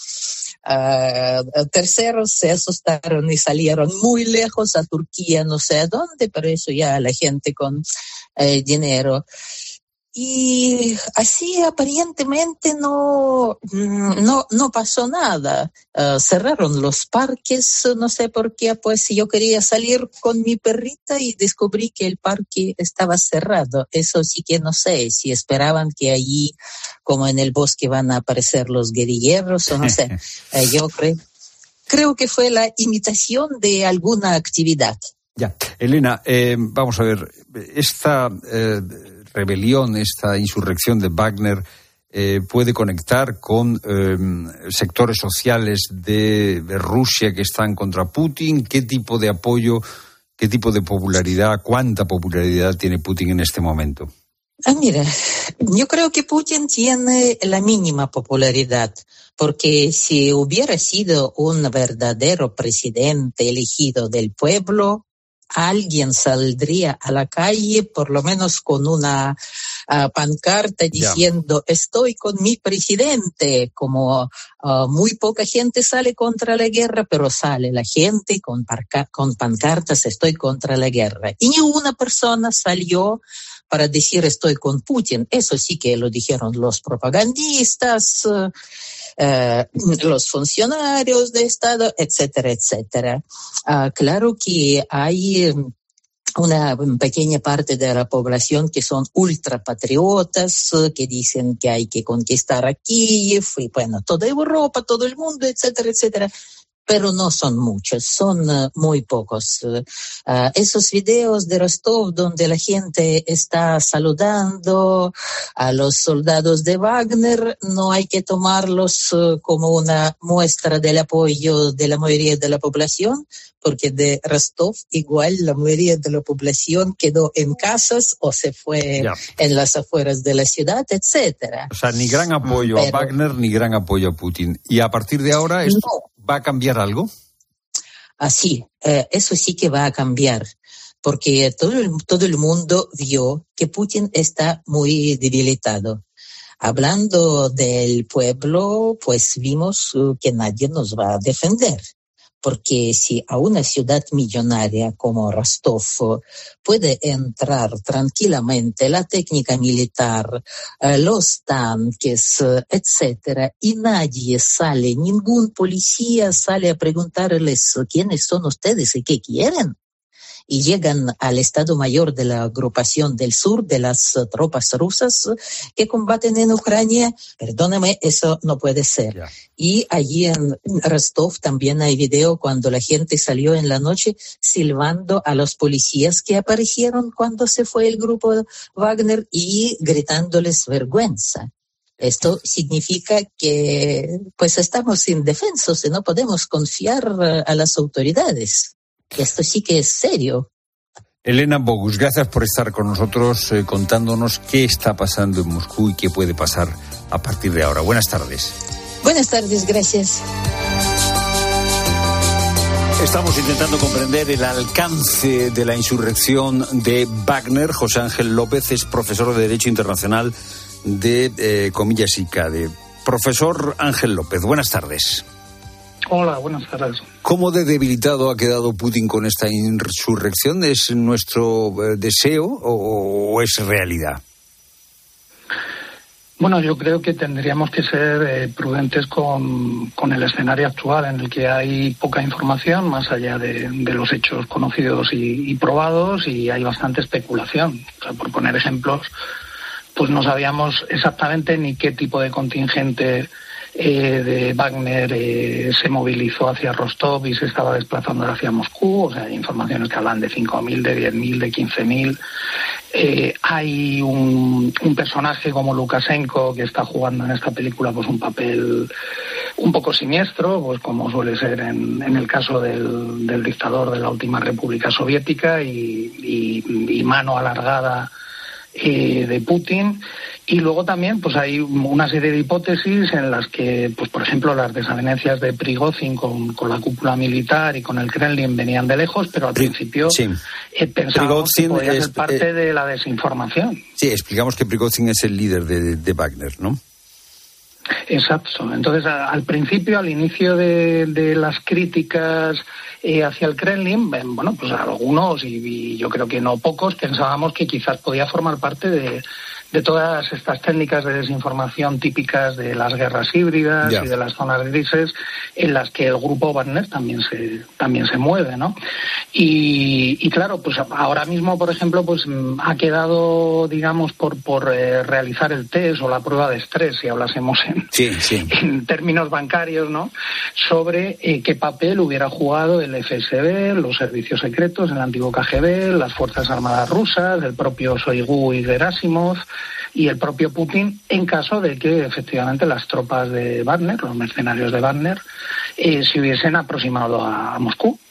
Terceros se asustaron y salieron muy lejos a Turquía, no sé a dónde, pero eso ya la gente con dinero. Y así aparentemente no pasó nada. Cerraron los parques, no sé por qué, pues yo quería salir con mi perrita y descubrí que el parque estaba cerrado. Eso sí que no sé, si esperaban que allí, como en el bosque, van a aparecer los guerrilleros o no sé. Yo creo que fue la imitación de alguna actividad. Ya, Elena, vamos a ver, esta rebelión, esta insurrección de Wagner puede conectar con sectores sociales de Rusia que están contra Putin. ¿Qué tipo de apoyo, ¿Qué tipo de popularidad, cuánta popularidad tiene Putin en este momento? Mira, yo creo que Putin tiene la mínima popularidad, porque si hubiera sido un verdadero presidente elegido del pueblo, alguien saldría a la calle por lo menos con una pancarta diciendo estoy con mi presidente, como muy poca gente sale contra la guerra, pero sale la gente con pancartas estoy contra la guerra. Y ni una persona salió para decir estoy con Putin. Eso sí que lo dijeron los propagandistas, los funcionarios de Estado, etcétera, etcétera. Claro que hay una pequeña parte de la población que son ultrapatriotas, que dicen que hay que conquistar a Kiev, y bueno, toda Europa, todo el mundo, etcétera, etcétera. Pero no son muchos, son muy pocos. Esos videos de Rostov donde la gente está saludando a los soldados de Wagner, no hay que tomarlos como una muestra del apoyo de la mayoría de la población, porque de Rostov igual la mayoría de la población quedó en casas o se fue en las afueras de la ciudad, etcétera. O sea, ni gran apoyo a Wagner ni gran apoyo a Putin. Y a partir de ahora, ¿esto va a cambiar algo? Sí, eso sí que va a cambiar, porque todo el mundo vio que Putin está muy debilitado. Hablando del pueblo, pues vimos que nadie nos va a defender. Porque si a una ciudad millonaria como Rostov puede entrar tranquilamente la técnica militar, los tanques, etcétera, y nadie sale, ningún policía sale a preguntarles quiénes son ustedes y qué quieren, y llegan al Estado Mayor de la Agrupación del Sur de las tropas rusas que combaten en Ucrania, perdóname, eso no puede ser. Y allí en Rostov también hay video cuando la gente salió en la noche silbando a los policías que aparecieron cuando se fue el grupo Wagner y gritándoles vergüenza. Esto significa que pues estamos indefensos y no podemos confiar a las autoridades. Esto sí que es serio. Elena Bogus, gracias por estar con nosotros contándonos qué está pasando en Moscú y qué puede pasar a partir de ahora. Buenas tardes. Buenas tardes, gracias. Estamos intentando comprender el alcance de la insurrección de Wagner. José Ángel López es profesor de Derecho Internacional de Comillas y CADE. Profesor Ángel López, buenas tardes. Hola, buenas tardes. ¿Cómo de debilitado ha quedado Putin con esta insurrección? ¿Es nuestro deseo o es realidad? Bueno, yo creo que tendríamos que ser prudentes con el escenario actual, en el que hay poca información, más allá de los hechos conocidos y probados, y hay bastante especulación. O sea, por poner ejemplos, pues no sabíamos exactamente ni qué tipo de contingente de Wagner se movilizó hacia Rostov y se estaba desplazando hacia Moscú. O sea, hay informaciones que hablan de 5.000, de 10.000, de 15.000. Hay un personaje como Lukashenko que está jugando en esta película pues un papel un poco siniestro, pues como suele ser en el caso del dictador de la última República Soviética, y mano alargada de Putin. Y luego también pues hay una serie de hipótesis en las que, pues por ejemplo, las desavenencias de Prigozhin con la cúpula militar y con el Kremlin venían de lejos, pero al principio pensábamos que podía ser parte de la desinformación. Sí, explicamos que Prigozhin es el líder de Wagner, ¿no? Exacto. Entonces, al principio, al inicio de las críticas hacia el Kremlin, bueno, pues algunos, y yo creo que no pocos, pensábamos que quizás podía formar parte de todas estas técnicas de desinformación típicas de las guerras híbridas y de las zonas grises en las que el grupo Wagner también se mueve, ¿no? Y claro, pues ahora mismo, por ejemplo, pues ha quedado, digamos, por realizar el test o la prueba de estrés, si hablásemos en términos bancarios, ¿no? Sobre qué papel hubiera jugado el FSB, los servicios secretos, el antiguo KGB, las Fuerzas Armadas rusas, el propio Shoigu y Gerasimov, y el propio Putin, en caso de que efectivamente las tropas de Wagner, los mercenarios de Wagner, se hubiesen aproximado a Moscú.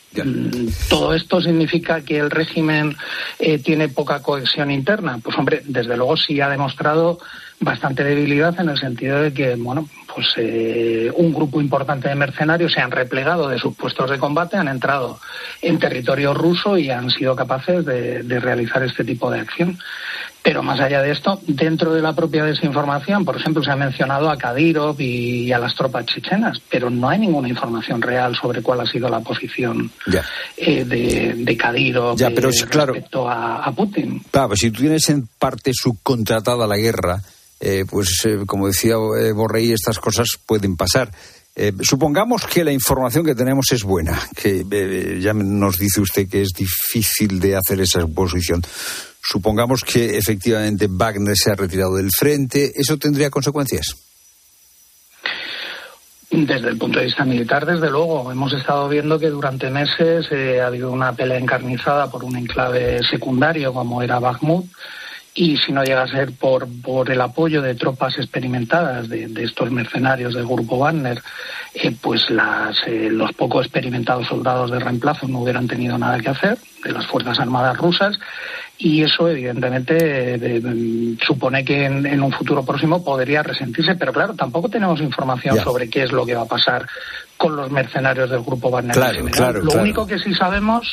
¿Todo esto significa que el régimen tiene poca cohesión interna? Pues hombre, desde luego sí ha demostrado bastante debilidad en el sentido de que, un grupo importante de mercenarios se han replegado de sus puestos de combate, han entrado en territorio ruso y han sido capaces de realizar este tipo de acción. Pero más allá de esto, dentro de la propia desinformación, por ejemplo, se ha mencionado a Kadyrov y a las tropas chechenas, pero no hay ninguna información real sobre cuál ha sido la posición de Kadyrov respecto a Putin. Claro, si tú tienes en parte subcontratada la guerra, como decía Borrell, estas cosas pueden pasar. Supongamos que la información que tenemos es buena, que ya nos dice usted que es difícil de hacer esa suposición. Supongamos que efectivamente Wagner se ha retirado del frente, ¿eso tendría consecuencias? Desde el punto de vista militar, desde luego. Hemos estado viendo que durante meses ha habido una pelea encarnizada por un enclave secundario como era Bakhmut, y si no llega a ser por el apoyo de tropas experimentadas de estos mercenarios del grupo Wagner, los poco experimentados soldados de reemplazo no hubieran tenido nada que hacer, de las Fuerzas Armadas rusas, y eso evidentemente supone que en un futuro próximo podría resentirse, pero claro, tampoco tenemos información sobre qué es lo que va a pasar con los mercenarios del grupo Wagner. Lo único que sí sabemos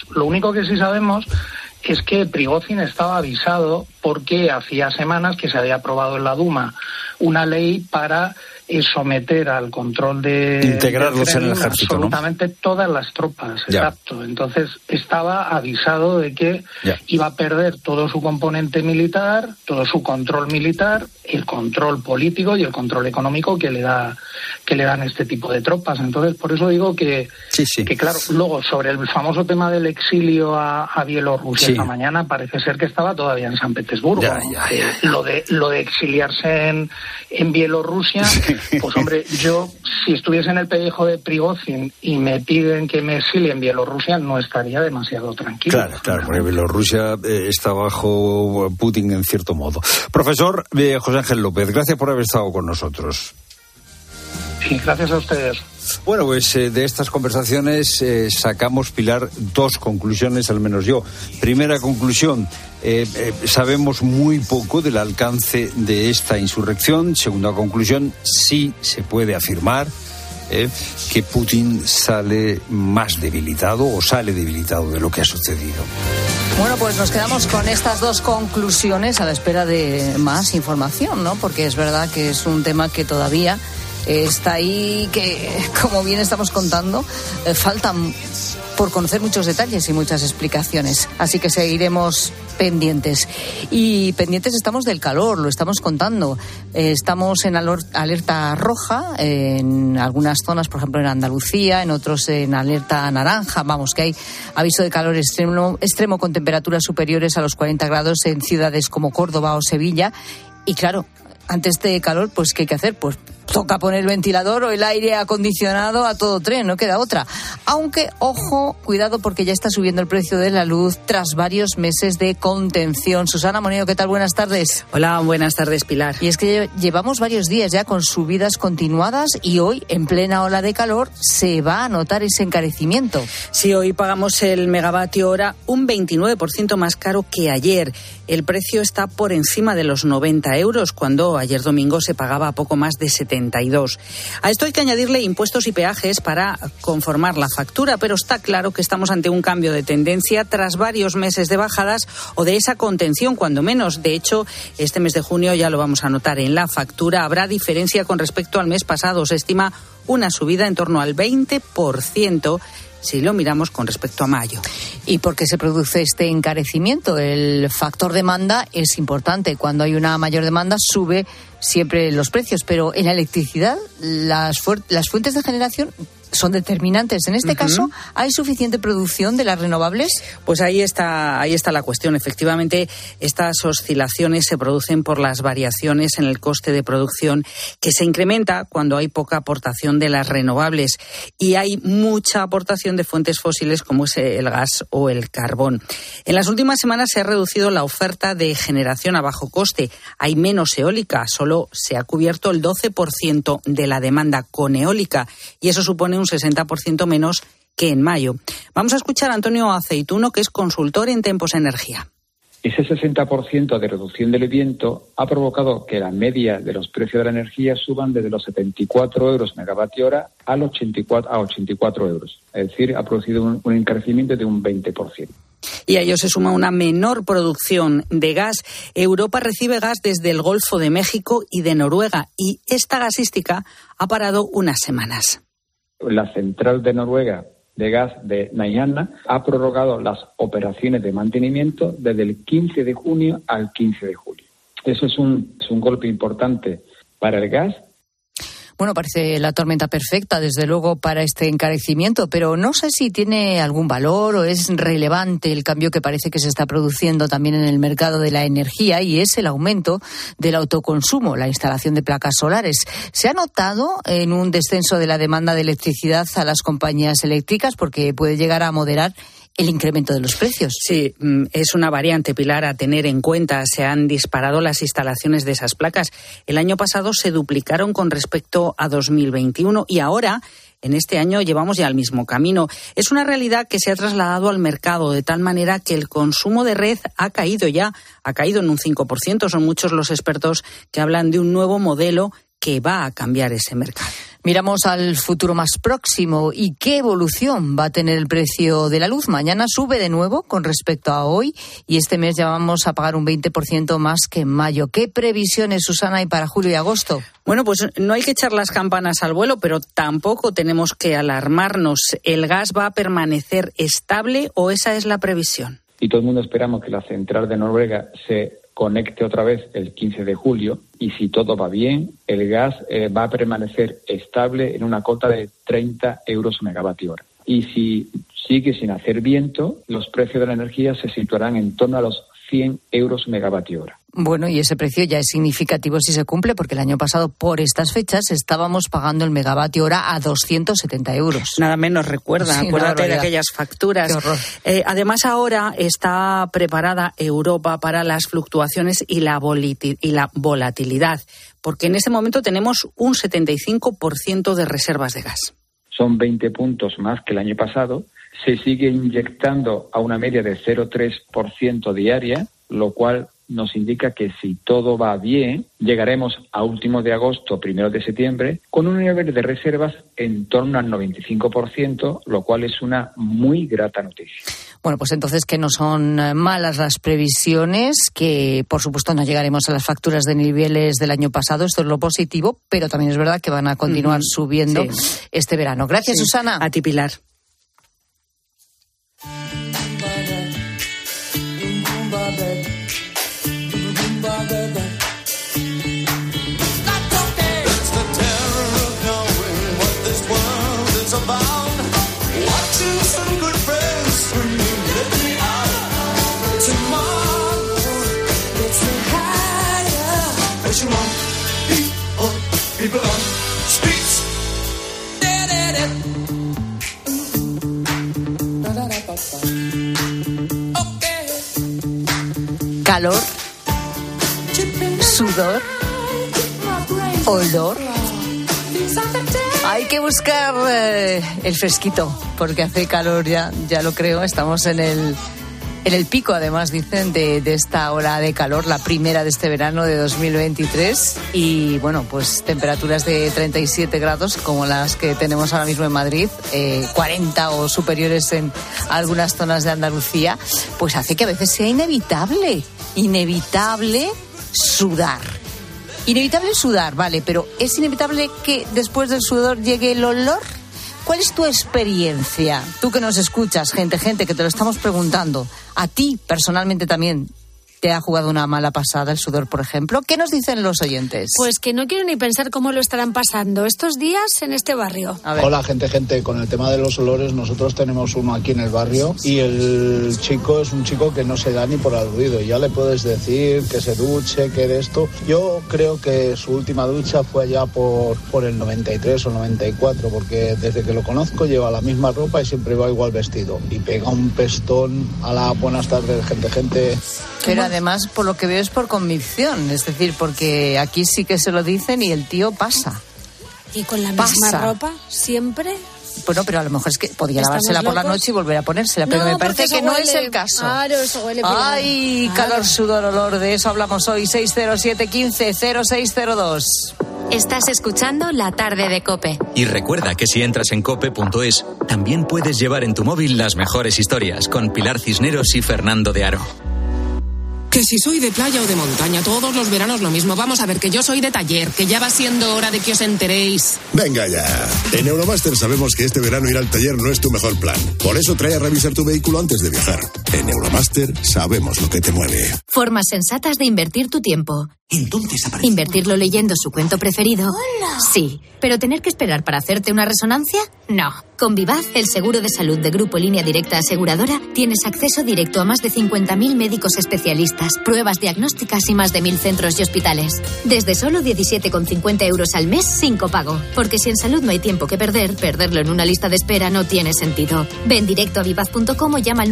es que Prigozhin estaba avisado porque hacía semanas que se había aprobado en la Duma una ley para someter al control de integrarlos en el ejército, absolutamente todas las tropas. Exacto. Entonces estaba avisado de que iba a perder todo su componente militar, todo su control militar, el control político y el control económico que le dan este tipo de tropas. Entonces, por eso digo que claro, luego sobre el famoso tema del exilio a Bielorrusia esta mañana, parece ser que estaba todavía en San Petersburgo. Lo de exiliarse en Bielorrusia, pues hombre, yo si estuviese en el pellejo de Prigozhin y me piden que me exilie en Bielorrusia, no estaría demasiado tranquilo. Claro, porque Bielorrusia está bajo Putin en cierto modo. Profesor José Ángel López, gracias por haber estado con nosotros. Sí, gracias a ustedes. Bueno, pues de estas conversaciones sacamos, Pilar, dos conclusiones, al menos yo. Primera conclusión, sabemos muy poco del alcance de esta insurrección. Segunda conclusión, sí se puede afirmar que Putin sale más debilitado o sale debilitado de lo que ha sucedido. Bueno, pues nos quedamos con estas dos conclusiones a la espera de más información, ¿no? Porque es verdad que es un tema que todavía está ahí, que como bien estamos contando, faltan por conocer muchos detalles y muchas explicaciones. Así que seguiremos pendientes. Y pendientes estamos del calor, lo estamos contando. Estamos en alerta roja en algunas zonas, por ejemplo en Andalucía, en otros en alerta naranja. Vamos, que hay aviso de calor extremo con temperaturas superiores a los 40 grados en ciudades como Córdoba o Sevilla. Y claro, ante este calor, pues ¿qué hay que hacer? Pues toca poner el ventilador o el aire acondicionado a todo tren, no queda otra. Aunque, ojo, cuidado, porque ya está subiendo el precio de la luz tras varios meses de contención. Susana Moneo, ¿qué tal? Buenas tardes. Hola, buenas tardes, Pilar. Y es que llevamos varios días ya con subidas continuadas y hoy, en plena ola de calor, se va a notar ese encarecimiento. Sí, hoy pagamos el megavatio hora un 29% más caro que ayer. El precio está por encima de los 90 euros, cuando ayer domingo se pagaba poco más de 72. A esto hay que añadirle impuestos y peajes para conformar la factura, pero está claro que estamos ante un cambio de tendencia tras varios meses de bajadas o de esa contención, cuando menos. De hecho, este mes de junio ya lo vamos a notar en la factura. Habrá diferencia con respecto al mes pasado. Se estima una subida en torno al 20%. Si lo miramos con respecto a mayo. ¿Y por qué se produce este encarecimiento? El factor demanda es importante. Cuando hay una mayor demanda sube siempre los precios, pero en la electricidad las fuentes de generación son determinantes. En este caso, ¿hay suficiente producción de las renovables? Pues ahí está la cuestión. Efectivamente, estas oscilaciones se producen por las variaciones en el coste de producción, que se incrementa cuando hay poca aportación de las renovables y hay mucha aportación de fuentes fósiles como es el gas o el carbón. En las últimas semanas se ha reducido la oferta de generación a bajo coste. Hay menos eólica, solo se ha cubierto el 12% de la demanda con eólica y eso supone un 60% menos que en mayo. Vamos a escuchar a Antonio Aceituno, que es consultor en Tempos Energía. Ese 60% de reducción del viento ha provocado que la media de los precios de la energía suban desde los 74 euros megavatio hora a 84 euros. Es decir, ha producido un encarecimiento de un 20%. Y a ello se suma una menor producción de gas. Europa recibe gas desde el Golfo de México y de Noruega, y esta gasística ha parado unas semanas. La central de Noruega de gas de Nyhamna ha prorrogado las operaciones de mantenimiento desde el 15 de junio al 15 de julio. Eso es un golpe importante para el gas. Bueno, parece la tormenta perfecta, desde luego, para este encarecimiento, pero no sé si tiene algún valor o es relevante el cambio que parece que se está produciendo también en el mercado de la energía, y es el aumento del autoconsumo, la instalación de placas solares. ¿Se ha notado en un descenso de la demanda de electricidad a las compañías eléctricas? Porque puede llegar a moderar el incremento de los precios. Sí, es una variante, Pilar, a tener en cuenta. Se han disparado las instalaciones de esas placas. El año pasado se duplicaron con respecto a 2021 y ahora, en este año, llevamos ya el mismo camino. Es una realidad que se ha trasladado al mercado de tal manera que el consumo de red ha caído en un 5%. Son muchos los expertos que hablan de un nuevo modelo que va a cambiar ese mercado. Miramos al futuro más próximo y qué evolución va a tener el precio de la luz. Mañana sube de nuevo con respecto a hoy y este mes ya vamos a pagar un 20% más que en mayo. ¿Qué previsiones, Susana, hay para julio y agosto? Bueno, pues no hay que echar las campanas al vuelo, pero tampoco tenemos que alarmarnos. ¿El gas va a permanecer estable o esa es la previsión? Y todo el mundo esperamos que la central de Noruega se conecte otra vez el 15 de julio y si todo va bien, el gas va a permanecer estable en una cota de 30 euros megavatio hora. Y si sigue sin hacer viento, los precios de la energía se situarán en torno a los 100 euros megavatio hora. Bueno, y ese precio ya es significativo si se cumple, porque el año pasado, por estas fechas, estábamos pagando el megavatio hora a 270 euros. Nada menos recuerda, sí, acuérdate de aquellas facturas. Qué horror. Además, ahora está preparada Europa para las fluctuaciones y la volatilidad, porque en este momento tenemos un 75% de reservas de gas. Son 20 puntos más que el año pasado. Se sigue inyectando a una media de 0,3% diaria, lo cual nos indica que si todo va bien, llegaremos a últimos de agosto, primeros de septiembre, con un nivel de reservas en torno al 95%, lo cual es una muy grata noticia. Bueno, pues entonces que no son malas las previsiones, que por supuesto no llegaremos a las facturas de niveles del año pasado, esto es lo positivo, pero también es verdad que van a continuar subiendo este verano. Gracias, Susana. A ti, Pilar. Calor, sudor, olor. Hay que buscar el fresquito, porque hace calor ya lo creo. Estamos en el pico, además, dicen, de esta ola de calor, la primera de este verano de 2023. Y, bueno, pues temperaturas de 37 grados, como las que tenemos ahora mismo en Madrid, 40 o superiores en algunas zonas de Andalucía, pues hace que a veces sea inevitable sudar. Inevitable sudar, vale, pero ¿es inevitable que después del sudor llegue el olor? ¿Cuál es tu experiencia? Tú que nos escuchas, gente que te lo estamos preguntando. A ti, personalmente también, ¿te ha jugado una mala pasada el sudor, por ejemplo? ¿Qué nos dicen los oyentes? Pues que no quiero ni pensar cómo lo estarán pasando estos días en este barrio. Hola, gente. Con el tema de los olores, nosotros tenemos uno aquí en el barrio y el chico es un chico que no se da ni por aludido. Ya le puedes decir que se duche, que de esto. Yo creo que su última ducha fue allá por el 93 o 94, porque desde que lo conozco lleva la misma ropa y siempre va igual vestido. Y pega un pestón a la buenas tardes, gente. Pero además, por lo que veo, es por convicción. Es decir, porque aquí sí que se lo dicen y el tío pasa. ¿Y con la misma ropa siempre? Bueno, pero a lo mejor es que podía lavársela por la noche y volver a ponérsela, pero me parece que no es el caso. Claro, eso huele. Ay, calor, sudor, olor, de eso hablamos hoy. 607 15 0602. Estás escuchando La Tarde de COPE. Y recuerda que si entras en cope.es, también puedes llevar en tu móvil las mejores historias con Pilar Cisneros y Fernando de Aro. Que si soy de playa o de montaña, todos los veranos lo mismo. Vamos a ver, que yo soy de taller, que ya va siendo hora de que os enteréis. Venga ya. En Euromaster sabemos que este verano ir al taller no es tu mejor plan. Por eso trae a revisar tu vehículo antes de viajar. En Euromaster sabemos lo que te mueve. Formas sensatas de invertir tu tiempo. Entonces aparece... ¿Invertirlo leyendo su cuento preferido? ¡Hola! Sí. ¿Pero tener que esperar para hacerte una resonancia? No. Con Vivaz, el seguro de salud de Grupo Línea Directa Aseguradora, tienes acceso directo a más de 50.000 médicos especialistas, pruebas diagnósticas y más de 1.000 centros y hospitales. Desde solo 17,50 euros al mes sin copago. Porque si en salud no hay tiempo que perder, perderlo en una lista de espera no tiene sentido. Ven directo a vivaz.com o llama al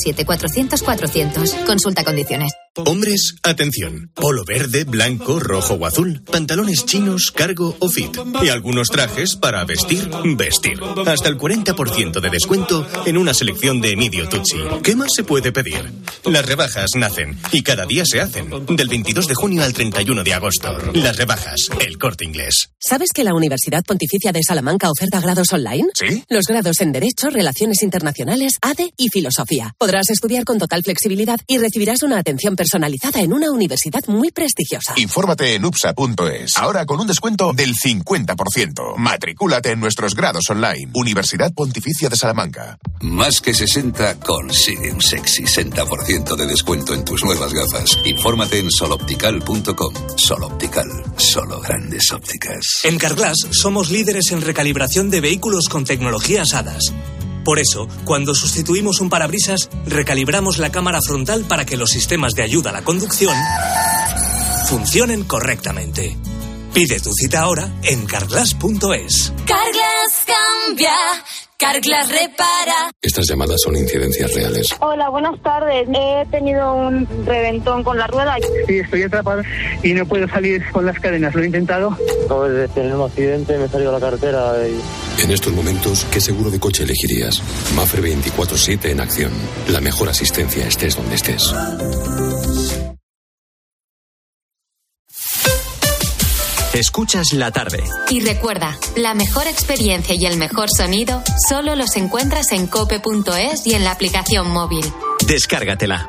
917-400-400. Consulta condiciones. Hombres, atención. Polo verde, blanco, rojo o azul. Pantalones chinos, cargo o fit. Y algunos trajes para vestir. Hasta el 40% de descuento en una selección de Emilio Tucci. ¿Qué más se puede pedir? Las rebajas nacen y cada día se hacen. Del 22 de junio al 31 de agosto. Las rebajas, El Corte Inglés. ¿Sabes que la Universidad Pontificia de Salamanca oferta grados online? ¿Sí? Los grados en Derecho, Relaciones Internacionales, ADE y Filosofía. Podrás estudiar con total flexibilidad y recibirás una atención personalizada en una universidad muy prestigiosa. Infórmate en upsa.es. Ahora con un descuento del 50%. Matricúlate en nuestros grados online. Universidad Pontificia de Salamanca. Más que 60 consigue un sexy 60% de descuento en tus nuevas gafas. Infórmate en soloptical.com. Soloptical. Solo grandes ópticas. En Carglass somos líderes en recalibración de vehículos con tecnologías HADAS. Por eso, cuando sustituimos un parabrisas, recalibramos la cámara frontal para que los sistemas de ayuda a la conducción funcionen correctamente. Pide tu cita ahora en carglass.es. Carglass cambia, Carglass repara. Estas llamadas son incidencias reales. Hola, buenas tardes. He tenido un reventón con la rueda. Sí, estoy atrapado y no puedo salir con las cadenas. Lo he intentado. Acabo de tener un accidente, me salió la cartera y... En estos momentos, ¿qué seguro de coche elegirías? Mafre 24/7 en acción. La mejor asistencia estés donde estés. Escuchas La Tarde. Y recuerda, la mejor experiencia y el mejor sonido solo los encuentras en cope.es y en la aplicación móvil. Descárgatela.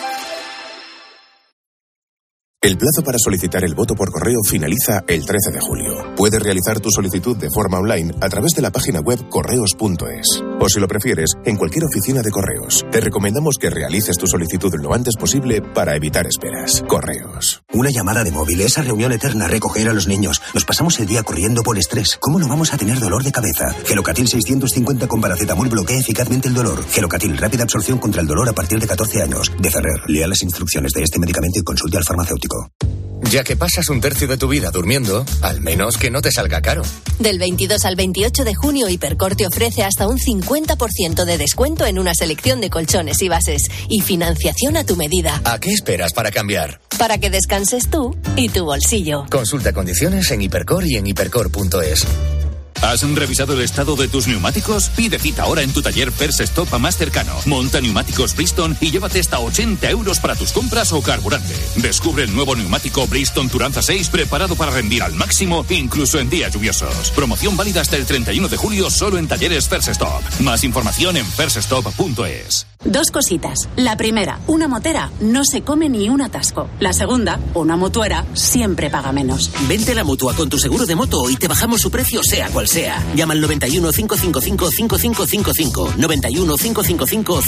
El plazo para solicitar el voto por correo finaliza el 13 de julio. Puedes realizar tu solicitud de forma online a través de la página web correos.es. O si lo prefieres, en cualquier oficina de correos. Te recomendamos que realices tu solicitud lo antes posible para evitar esperas. Correos. Una llamada de móvil, esa reunión eterna, recoger a los niños. Nos pasamos el día corriendo por estrés. ¿Cómo no vamos a tener dolor de cabeza? Gelocatil 650 con paracetamol bloquea eficazmente el dolor. Gelocatil, rápida absorción contra el dolor a partir de 14 años. De Ferrer, lea las instrucciones de este medicamento y consulte al farmacéutico. Ya que pasas un tercio de tu vida durmiendo, al menos que no te salga caro. Del 22 al 28 de junio, Hipercor te ofrece hasta un 50% de descuento en una selección de colchones y bases y financiación a tu medida. ¿A qué esperas para cambiar? Para que descanses tú y tu bolsillo. Consulta condiciones en Hipercor y en hipercor.es. ¿Has revisado el estado de tus neumáticos? Pide cita ahora en tu taller First Stop más cercano. Monta neumáticos Bridgestone y llévate hasta 80 euros para tus compras o carburante. Descubre el nuevo neumático Bridgestone Turanza 6 preparado para rendir al máximo, incluso en días lluviosos. Promoción válida hasta el 31 de julio solo en talleres First Stop. Más información en firststop.es. Dos cositas. La primera, una motera no se come ni un atasco. La segunda, una mutuera siempre paga menos. Vente a la Mutua con tu seguro de moto y te bajamos su precio sea cual sea. Llama al 91 555 5555. 91 555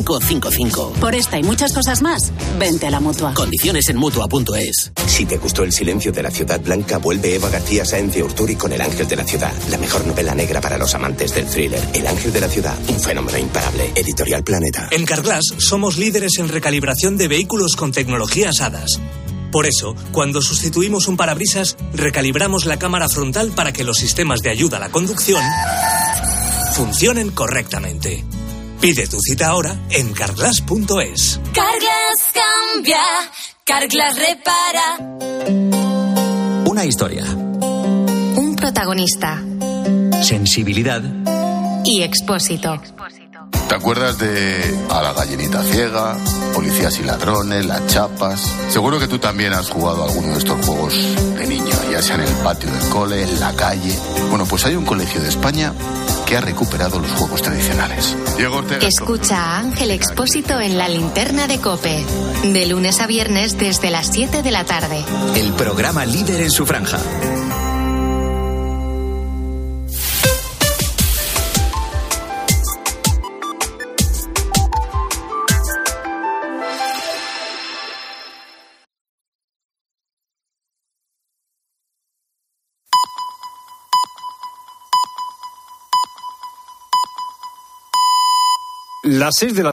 5555. Por esta y muchas cosas más, vente a la Mutua. Condiciones en Mutua.es. Si te gustó El silencio de la ciudad blanca, vuelve Eva García Sáenz de Urturi con El ángel de la ciudad, la mejor novela negra para los amantes del thriller. El ángel de la ciudad, un fenómeno imparable. Editorial Planeta. En Carglass somos líderes en recalibración de vehículos con tecnologías HADAS. Por eso, cuando sustituimos un parabrisas, recalibramos la cámara frontal para que los sistemas de ayuda a la conducción funcionen correctamente. Pide tu cita ahora en carglass.es. Carglass cambia, Carglass repara. Una historia. Un protagonista. Sensibilidad. Y y Expósito. ¿Te acuerdas de A la gallinita ciega, Policías y ladrones, Las chapas? Seguro que tú también has jugado a alguno de estos juegos de niño, ya sea en el patio del cole, en la calle. Bueno, pues hay un colegio de España que ha recuperado los juegos tradicionales. Diego Ortega. Escucha a Ángel Expósito en La Linterna de COPE, de lunes a viernes desde las 7 de la tarde. El programa líder en su franja. Las 6 de la